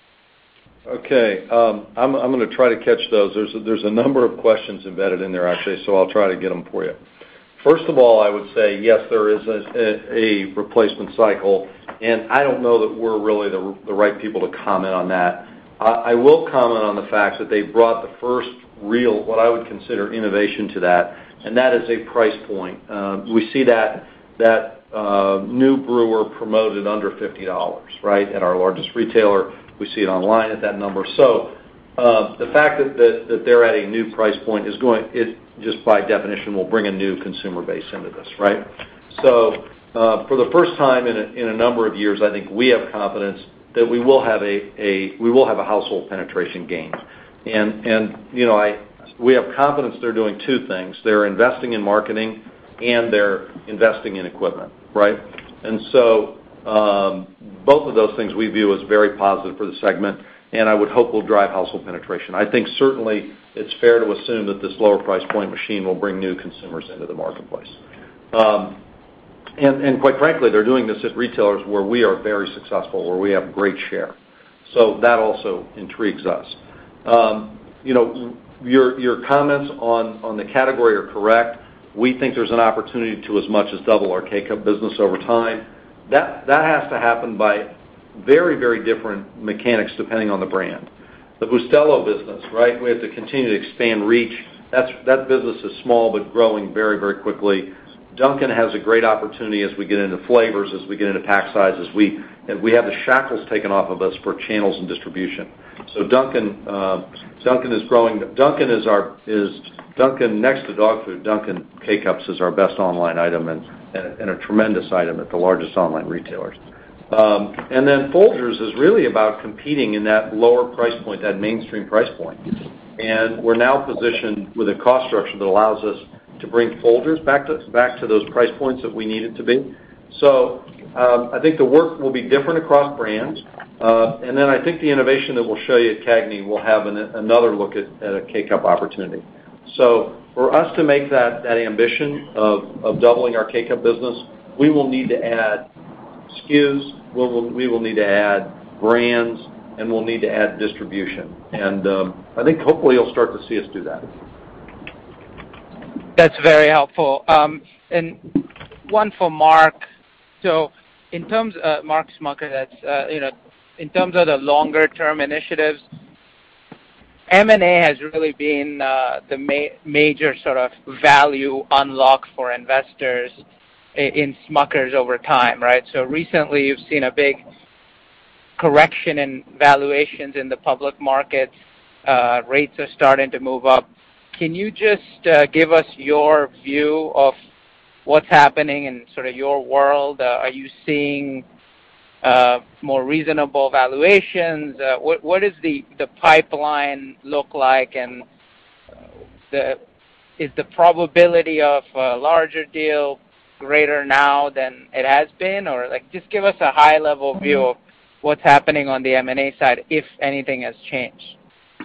Okay. Um, I'm, I'm going to try to catch those. There's a, there's a number of questions embedded in there, actually, so I'll try to get them for you. First of all, I would say, yes, there is a, a replacement cycle, and I don't know that we're really the, the right people to comment on that. I, I will comment on the fact that they brought the first real, what I would consider innovation to that, and that is a price point. Uh, we see that that uh, new brewer promoted under fifty dollars, right, at our largest retailer. We see it online at that number. So uh, the fact that, that, that they're at a new price point is going, it just by definition will bring a new consumer base into this, right? So uh, for the first time in a, in a number of years, I think we have confidence that we will have a, a we will have a household penetration gain. And, and you know, I we have confidence they're doing two things. They're investing in marketing and they're investing in equipment, right? And so um, both of those things we view as very positive for the segment, and I would hope will drive household penetration. I think certainly it's fair to assume that this lower price point machine will bring new consumers into the marketplace. Um, and, and quite frankly, they're doing this at retailers where we are very successful, where we have great share. So that also intrigues us. Um, you know, your your comments on, on the category are correct. We think there's an opportunity to as much as double our K-Cup business over time. That that has to happen by very, very different mechanics depending on the brand. The Bustelo business, right, we have to continue to expand reach. That's, that business is small but growing very, very quickly. Dunkin' has a great opportunity as we get into flavors, as we get into pack sizes. We, and we have the shackles taken off of us for channels and distribution. So Dunkin', uh, Dunkin' is growing. Dunkin' is our is Dunkin' next to dog food. Dunkin' K-Cups is our best online item and, and, and a tremendous item at the largest online retailers. Um, and then Folgers is really about competing in that lower price point, that mainstream price point. And we're now positioned with a cost structure that allows us to bring Folgers back to back to those price points that we need it to be. So um, I think the work will be different across brands. Uh, and then I think the innovation that we'll show you at CAGNY will have an, another look at, at a K-Cup opportunity. So for us to make that, that ambition of, of doubling our K-Cup business, we will need to add S K Us, we'll, we will need to add brands, and we'll need to add distribution. And um, I think hopefully you'll start to see us do that. That's very helpful. Um, and one for Mark. So in terms of uh, Mark Smucker, that's, uh, you know, in terms of the longer-term initiatives, M and A has really been uh, the ma- major sort of value unlock for investors in Smuckers over time, right? So recently you've seen a big correction in valuations in the public markets. Uh, rates are starting to move up. Can you just uh, give us your view of what's happening in sort of your world? Uh, are you seeing uh, more reasonable valuations? Uh, what, what does the, the pipeline look like? And the, is the probability of a larger deal greater now than it has been? Or like just give us a high-level view of what's happening on the M and A side, if anything has changed.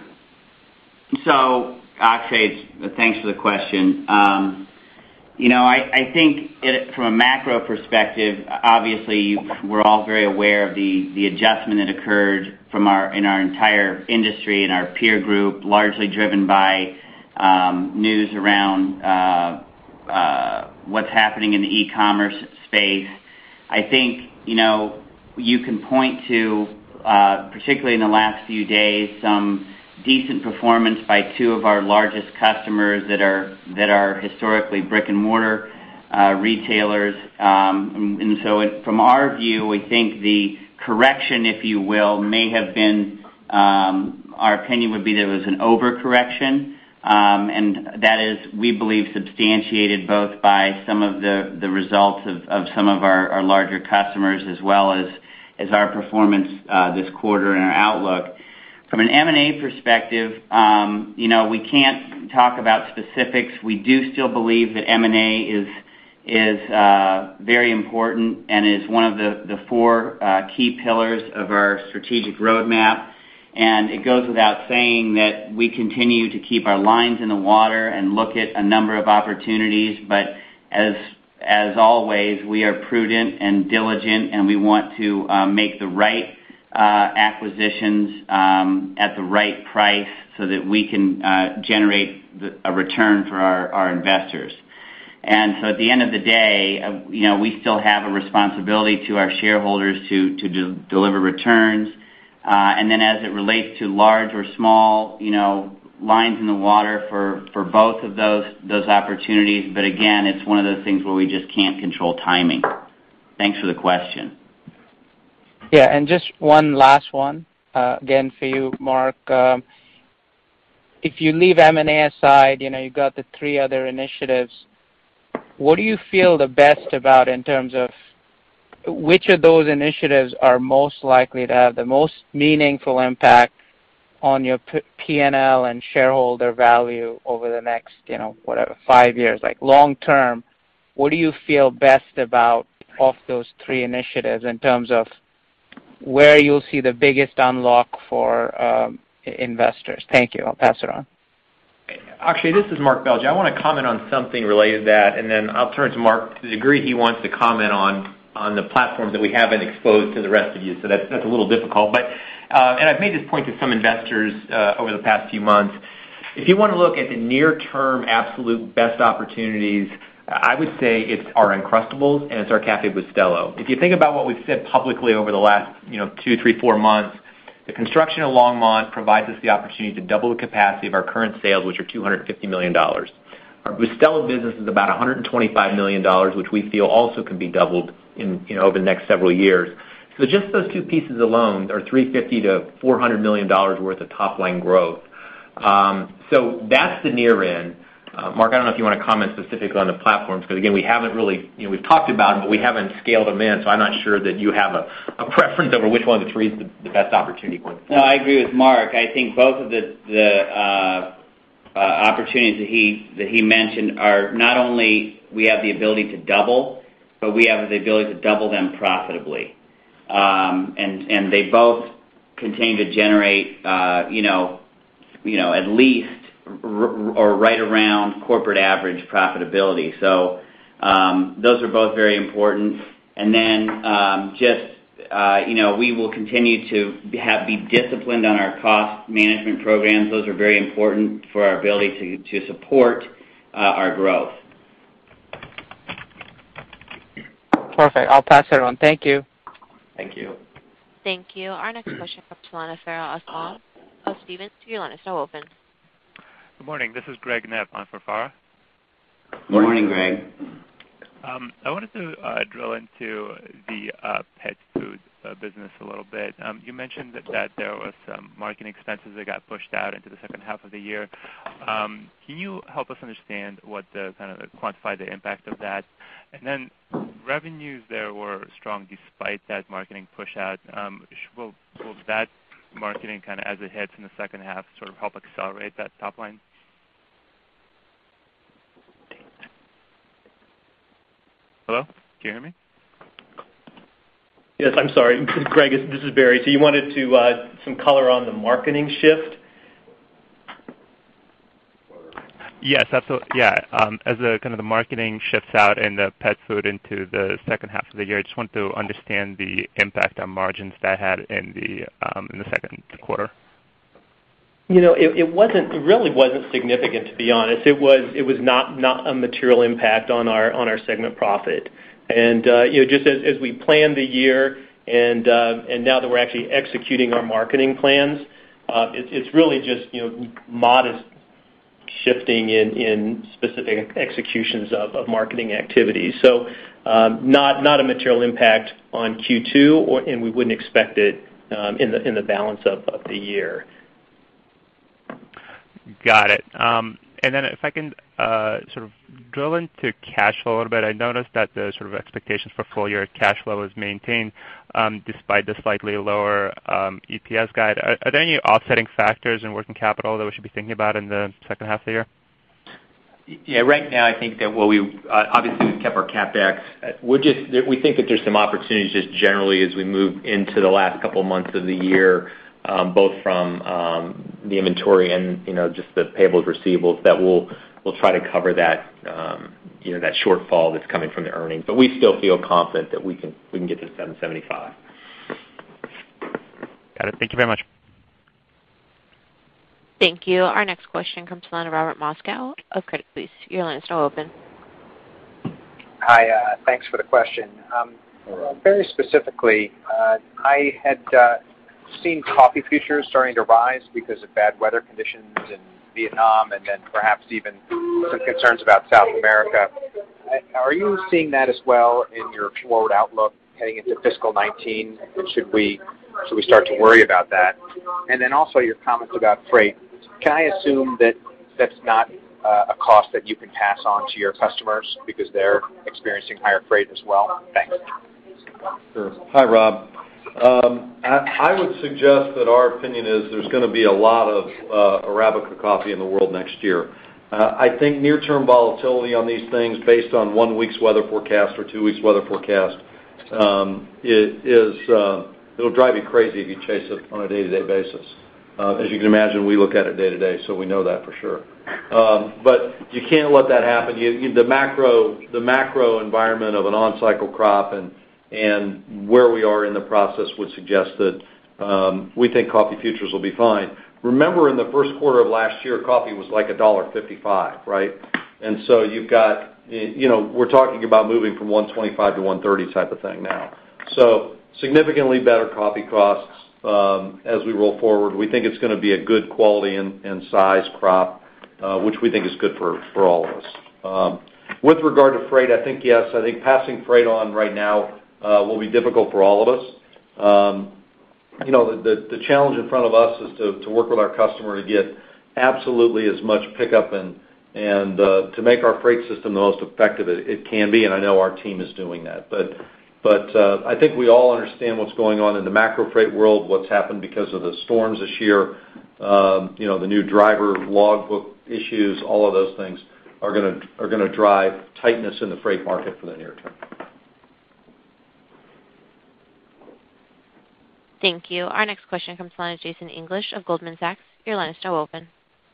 So, Akshay, thanks for the question. Um, you know, I, I think it, from a macro perspective, obviously we're all very aware of the, the adjustment that occurred from our in our entire industry and our peer group, largely driven by um, news around uh, uh, what's happening in the e-commerce space. I think, you know, you can point to, uh, particularly in the last few days, some decent performance by two of our largest customers that are that are historically brick and mortar uh, retailers, um, and, and so it, from our view, we think the correction, if you will, may have been. Um, our opinion would be that it was an overcorrection, um, and that is, we believe, substantiated both by some of the the results of, of some of our, our larger customers, as well as as our performance uh, this quarter and our outlook. From an M and A perspective, um, you know, we can't talk about specifics. We do still believe that M and A is is uh, very important and is one of the, the four uh, key pillars of our strategic roadmap. And it goes without saying that we continue to keep our lines in the water and look at a number of opportunities. But as as always, we are prudent and diligent, and we want to uh, make the right Uh, acquisitions um, at the right price so that we can uh, generate the, a return for our, our investors. And so at the end of the day, uh, you know, we still have a responsibility to our shareholders to, to de- deliver returns. Uh, and then as it relates to large or small, you know, lines in the water for, for both of those those opportunities. But again, it's one of those things where we just can't control timing. Thanks for the question. Yeah, and just one last one, uh, again for you, Mark. Um, if you leave M and A aside, you know, you got the three other initiatives. What do you feel the best about in terms of which of those initiatives are most likely to have the most meaningful impact on your P and L and shareholder value over the next, you know, whatever, five years, like long term? What do you feel best about of those three initiatives in terms of where you'll see the biggest unlock for um, investors? Thank you. I'll pass it on. Actually, this is Mark Belgya. I want to comment on something related to that, and then I'll turn to Mark to the degree he wants to comment on on the platforms that we haven't exposed to the rest of you. So that's that's a little difficult. But uh, and I've made this point to some investors uh, over the past few months. If you want to look at the near-term absolute best opportunities, I would say it's our Uncrustables and it's our Café Bustelo. If you think about what we've said publicly over the last, you know, two, three, four months, the construction of Longmont provides us the opportunity to double the capacity of our current sales, which are two hundred fifty million dollars. Our Bustelo business is about one hundred twenty-five million dollars, which we feel also can be doubled in, you know, over the next several years. So just those two pieces alone are three hundred fifty to four hundred million dollars worth of top-line growth. Um, so that's the near end. Uh, Mark, I don't know if you want to comment specifically on the platforms, because again, we haven't really, you know, we've talked about them, but we haven't scaled them in, so I'm not sure that you have a, a preference over which one of the three is the, the best opportunity going forward. No, I agree with Mark. I think both of the, the uh, uh, opportunities that he, that he mentioned are not only we have the ability to double, but we have the ability to double them profitably. Um, and, and they both continue to generate, uh, you know, you know, at least or right around corporate average profitability. So um, those are both very important. And then um, just, uh, you know, we will continue to have, be disciplined on our cost management programs. Those are very important for our ability to, to support uh, our growth. Perfect. I'll pass it on. Thank you. Thank you. Thank you. Our next question comes from Lana Farrell Aslam of Stephens. Your line is now open. Good morning. This is Greg Knapp on for Farah. Good morning, Greg. Um, I wanted to uh, drill into the uh, pet food uh, business a little bit. Um, you mentioned that, that there was some marketing expenses that got pushed out into the second half of the year. Um, can you help us understand what the kind of quantify the impact of that? And then revenues there were strong despite that marketing push out. Um, will, will that marketing kind of as it hits in the second half sort of help accelerate that top line? Hello? Can you hear me? Yes, I'm sorry. Greg, this is Barry. So you wanted to uh, some color on the marketing shift? Yes, absolutely. Yeah, um, as the kind of the marketing shifts out in the pet food into the second half of the year, I just want to understand the impact on margins that had in the um, in the second quarter. You know, it, it wasn't. It really wasn't significant, to be honest. It was. It was not not a material impact on our on our segment profit. And uh, you know, just as, as we planned the year, and uh, and now that we're actually executing our marketing plans, uh, it, it's really just, you know, modest shifting in, in specific executions of, of marketing activities. So um, not not a material impact on Q two, or, and we wouldn't expect it um, in the in the balance of, of the year. Got it. Um, and then if I can uh, sort of drill into cash flow a little bit, I noticed that the sort of expectations for full year cash flow is maintained um, despite the slightly lower um, E P S guide. Are, are there any offsetting factors in working capital that we should be thinking about in the second half of the year? Yeah, right now I think that what we uh, obviously we've kept our CapEx. We're just we think that there's some opportunities just generally as we move into the last couple of months of the year. Um, both from um, the inventory and, you know, just the payables, receivables, that we'll we'll try to cover that um, you know that shortfall that's coming from the earnings. But we still feel confident that we can we can get to seven seventy-five. Got it. Thank you very much. Thank you. Our next question comes from Robert Moskow of Credit Suisse. Your line is now open. Hi, uh, thanks for the question. Um, very specifically, uh, I had uh, seen coffee futures starting to rise because of bad weather conditions in Vietnam and then perhaps even some concerns about South America. Are you seeing that as well in your forward outlook heading into fiscal nineteen? And should we should we start to worry about that? And then also your comments about freight. Can I assume that that's not uh, a cost that you can pass on to your customers because they're experiencing higher freight as well? Thanks. Sure. Hi, Rob. Um, I, I would suggest that our opinion is there's going to be a lot of uh, Arabica coffee in the world next year. Uh, I think near-term volatility on these things based on one week's weather forecast or two weeks' weather forecast um, it is uh, it'll drive you crazy if you chase it on a day-to-day basis. Uh, as you can imagine, we look at it day-to-day, so we know that for sure. Um, but you can't let that happen. You, you, the macro the macro environment of an on-cycle crop and and where we are in the process would suggest that um, we think coffee futures will be fine. Remember, in the first quarter of last year, coffee was like a dollar fifty-five, right? And so you've got, you know, we're talking about moving from one twenty-five to one thirty type of thing now. So significantly better coffee costs um, as we roll forward. We think it's going to be a good quality and, and size crop, uh, which we think is good for, for all of us. Um, with regard to freight, I think, yes, I think passing freight on right now Uh, will be difficult for all of us. Um, you know, the, the, the challenge in front of us is to, to work with our customer to get absolutely as much pickup and, and uh, to make our freight system the most effective it, it can be, and I know our team is doing that. But, but uh, I think we all understand what's going on in the macro freight world, what's happened because of the storms this year, um, you know, the new driver logbook issues, all of those things are going to are going to drive tightness in the freight market for the near term. Thank you. Our next question comes from Jason English of Goldman Sachs. Your line is now open.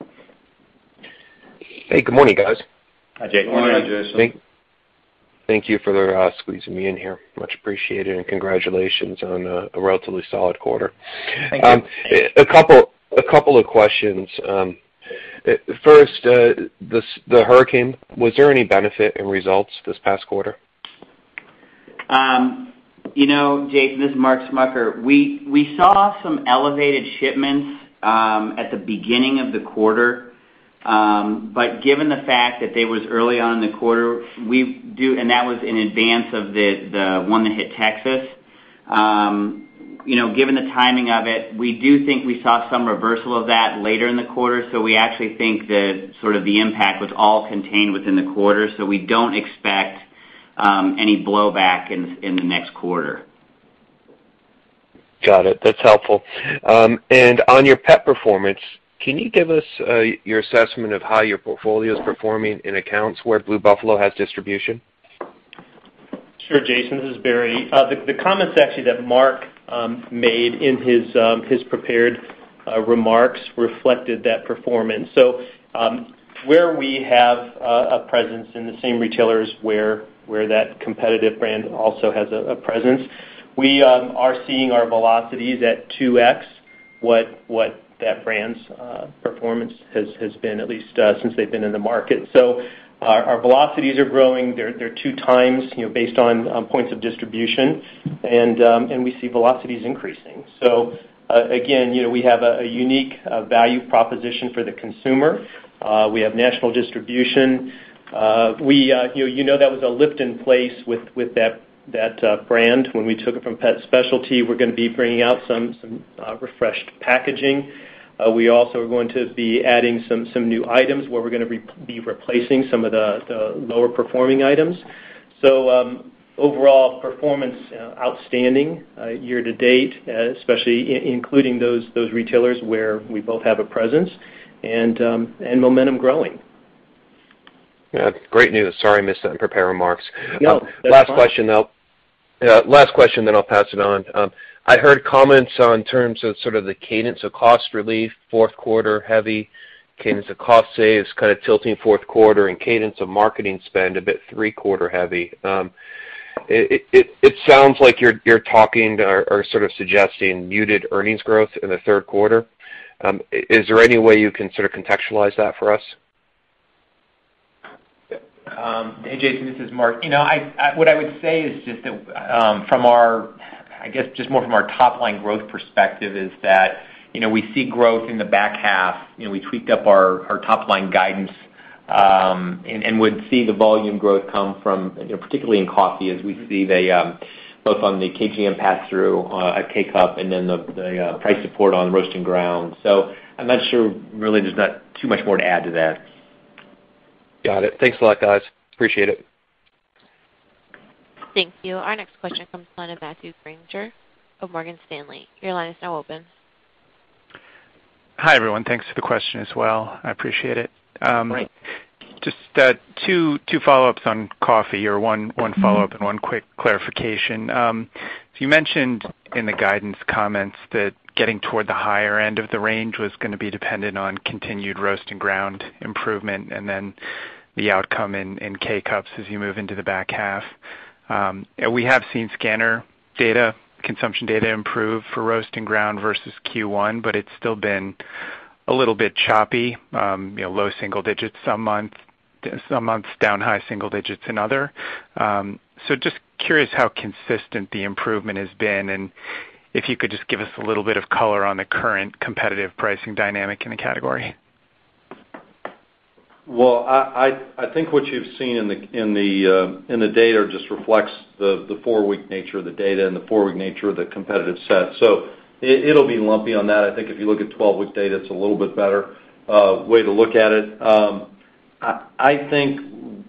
Hey, good morning, guys. Hi, Jason. Good morning, Jason. Thank, thank you for the, uh, squeezing me in here. Much appreciated, and congratulations on a, a relatively solid quarter. Thank um, you. A couple, a couple of questions. Um, first, uh, this, the hurricane, was there any benefit in results this past quarter? Um. You know, Jason, this is Mark Smucker. We we saw some elevated shipments um, at the beginning of the quarter, um, but given the fact that they was early on in the quarter, we do, and that was in advance of the the one that hit Texas. Um, you know, given the timing of it, we do think we saw some reversal of that later in the quarter. So we actually think that sort of the impact was all contained within the quarter. So we don't expect Um, any blowback in in the next quarter. Got it. That's helpful. Um, and on your pet performance, can you give us uh, your assessment of how your portfolio is performing in accounts where Blue Buffalo has distribution? Sure, Jason. This is Barry. Uh, the, the comments actually that Mark um, made in his um, his prepared uh, remarks reflected that performance. So um, where we have uh, a presence in the same retailers where where that competitive brand also has a, a presence, we um, are seeing our velocities at two X what what that brand's uh, performance has, has been, at least uh, since they've been in the market. So our, our velocities are growing. They're, they're two times, you know, based on um, points of distribution, and um, and we see velocities increasing. So uh, again, you know, we have a, a unique uh, value proposition for the consumer. Uh, we have national distribution. Uh, we, uh, you know, you know that was a lift in place with with that that uh, brand when we took it from Pet Specialty. We're going to be bringing out some some uh, refreshed packaging. Uh, we also are going to be adding some some new items where we're going to re- be replacing some of the, the lower performing items. So um, overall performance uh, outstanding uh, year to date, uh, especially in, including those those retailers where we both have a presence, and um, and momentum growing. Yeah, great news. Sorry I missed that in prepared remarks. No, um, last fine. question, though. Uh, last question, then I'll pass it on. Um, I heard comments on terms of sort of the cadence of cost relief, fourth quarter heavy, cadence of cost saves, kind of tilting fourth quarter, and cadence of marketing spend a bit three quarter heavy. Um, it, it it sounds like you're you're talking or, or sort of suggesting muted earnings growth in the third quarter. Um, is there any way you can sort of contextualize that for us? Um, hey, Jason, this is Mark. You know, I, I, what I would say is just that um, from our, I guess just more from our top-line growth perspective is that, you know, we see growth in the back half. You know, we tweaked up our, our top-line guidance um, and, and would see the volume growth come from, you know, particularly in coffee, as we see the um, both on the K G M pass-through uh, at K-Cup and then the, the uh, price support on roast and ground. So I'm not sure really there's not too much more to add to that. Got it. Thanks a lot, guys. Appreciate it. Thank you. Our next question comes from the line of Matthew Grainger of Morgan Stanley. Your line is now open. Hi, everyone. Thanks for the question as well. I appreciate it. Um, right. Just uh, two two follow-ups on coffee, or one, one follow-up and one quick clarification. Um, so you mentioned in the guidance comments that getting toward the higher end of the range was going to be dependent on continued roast and ground improvement and then the outcome in, in K-Cups as you move into the back half. Um, we have seen scanner data, consumption data improve for roast and ground versus Q one, but it's still been a little bit choppy, um, you know, low single digits some months, some months down high single digits in other. Um, so just curious how consistent the improvement has been, and if you could just give us a little bit of color on the current competitive pricing dynamic in the category. Well, I, I, I think what you've seen in the in the uh, in the data just reflects the, the four week nature of the data and the four week nature of the competitive set. So it, it'll be lumpy on that. I think if you look at twelve week data, it's a little bit better uh, way to look at it. Um, I, I think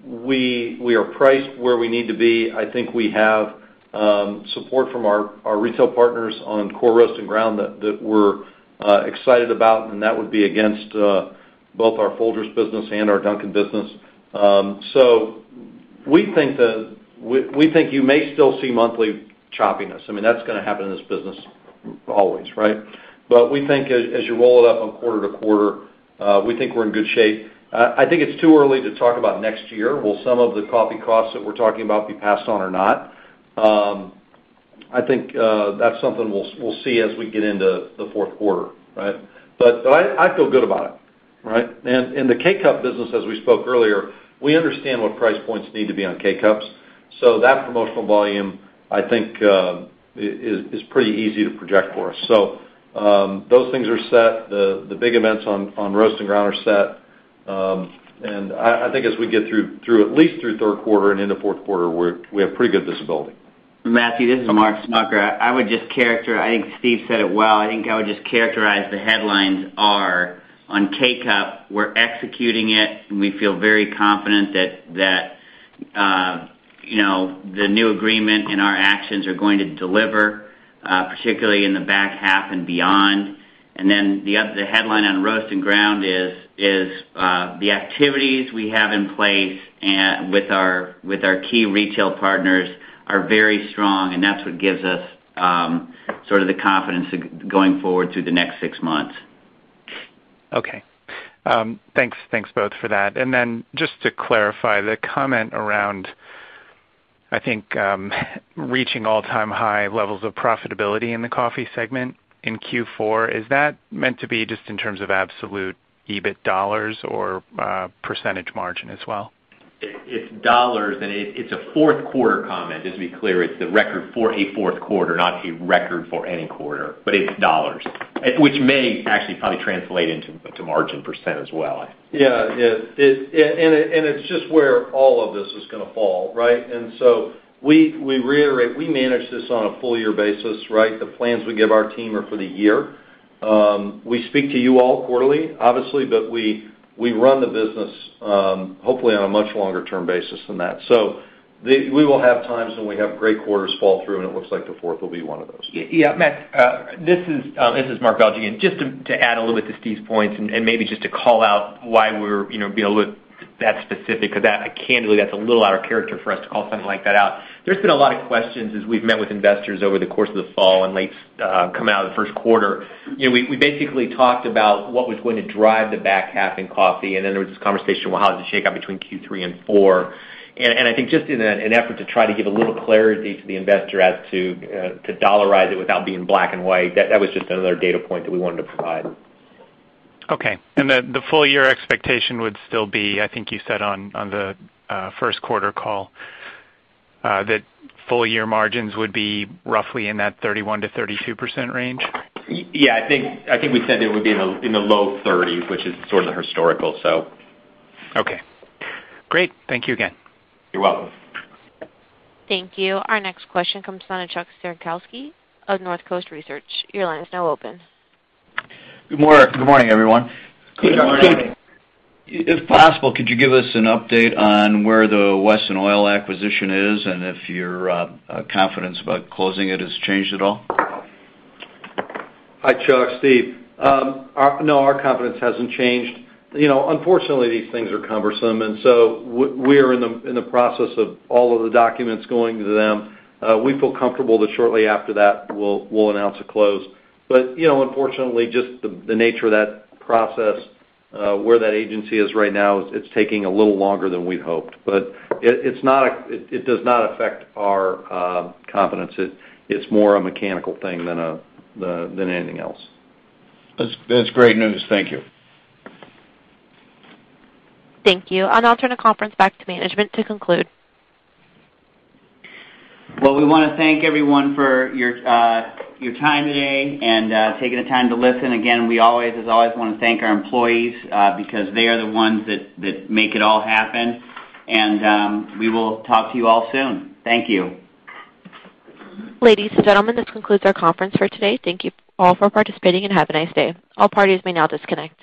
we we are priced where we need to be. I think we have um, support from our, our retail partners on core roast and ground that, that we're uh, excited about, and that would be against uh, both our Folgers business and our Dunkin' business. Um, so we think that we, we think you may still see monthly choppiness. I mean, that's going to happen in this business always, right? But we think as, as you roll it up on quarter to quarter, uh, we think we're in good shape. Uh, I think it's too early to talk about next year. Will some of the coffee costs that we're talking about be passed on or not? Um, I think uh, that's something we'll we'll see as we get into the fourth quarter, right? But, but I, I feel good about it. Right, and in the K-Cup business, as we spoke earlier, we understand what price points need to be on K-Cups. So that promotional volume, I think, uh, is, is pretty easy to project for us. So um, those things are set. The the big events on, on roast and ground are set. Um, and I, I think as we get through through at least through third quarter and into fourth quarter, we we have pretty good visibility. Matthew, this is Mark Smucker. I would just characterize. I think Steve said it well. I think I would just characterize the headlines are. On K-Cup, we're executing it, and we feel very confident that that uh, you know the new agreement and our actions are going to deliver, uh, particularly in the back half and beyond. And then the other, the headline on roast and ground is is uh, the activities we have in place and with our with our key retail partners are very strong, and that's what gives us um, sort of the confidence of going forward through the next six months. Okay. Um, thanks, thanks both for that. And then just to clarify, the comment around, I think, um, reaching all-time high levels of profitability in the coffee segment in Q four, is that meant to be just in terms of absolute E B I T dollars or uh, percentage margin as well? It's dollars, and it, it's a fourth quarter comment, just to be clear. It's the record for a fourth quarter, not a record for any quarter, but it's dollars, which may actually probably translate into to margin percent as well. Yeah, it, it, and, it, and it's just where all of this is going to fall, right? And so we, we reiterate, we manage this on a full-year basis, right? The plans we give our team are for the year. Um, we speak to you all quarterly, obviously, but we we run the business um, hopefully on a much longer-term basis than that. So the, we will have times when we have great quarters fall through, and it looks like the fourth will be one of those. Yeah, Matt, uh, this is um, this is Mark Belge again. Just to, to add a little bit to Steve's points, and, and maybe just to call out why we're you know being a little that specific, because that candidly that's a little out of character for us to call something like that out. There's been a lot of questions as we've met with investors over the course of the fall and late uh, coming out of the first quarter. You know, we, we basically talked about what was going to drive the back half in coffee, and then there was this conversation, well, how does it shake out between Q three and four? And, and I think just in a, an effort to try to give a little clarity to the investor as to uh, to dollarize it without being black and white, that, that was just another data point that we wanted to provide. Okay. And the the full year expectation would still be, I think you said on, on the uh, first quarter call, uh, that full year margins would be roughly in that thirty-one to thirty-two percent range? Yeah, I think I think we said it would be in the in the low thirties, which is sort of the historical. So, okay, great. Thank you again. You're welcome. Thank you. Our next question comes from Chuck Cerankosky of North Coast Research. Your line is now open. Good morning, good morning, everyone. Good morning. If possible, could you give us an update on where the Wesson Oil acquisition is, and if your uh, uh, confidence about closing it has changed at all? Hi, Chuck. Steve. Um, our, no, our confidence hasn't changed. You know, unfortunately, these things are cumbersome, and so we are in the in the process of all of the documents going to them. Uh, we feel comfortable that shortly after that we'll we'll announce a close. But you know, unfortunately, just the, the nature of that process, uh, where that agency is right now, it's taking a little longer than we'd hoped. But it, it's not a, it, it does not affect our uh, confidence. It it's more a mechanical thing than a the, than anything else. That's that's great news. Thank you. Thank you. I'll now turn the conference back to management to conclude. Well, we want to thank everyone for your uh, your time today and uh, taking the time to listen. Again, we always, as always, want to thank our employees uh, because they are the ones that, that make it all happen. And um, we will talk to you all soon. Thank you. Ladies and gentlemen, this concludes our conference for today. Thank you all for participating and have a nice day. All parties may now disconnect.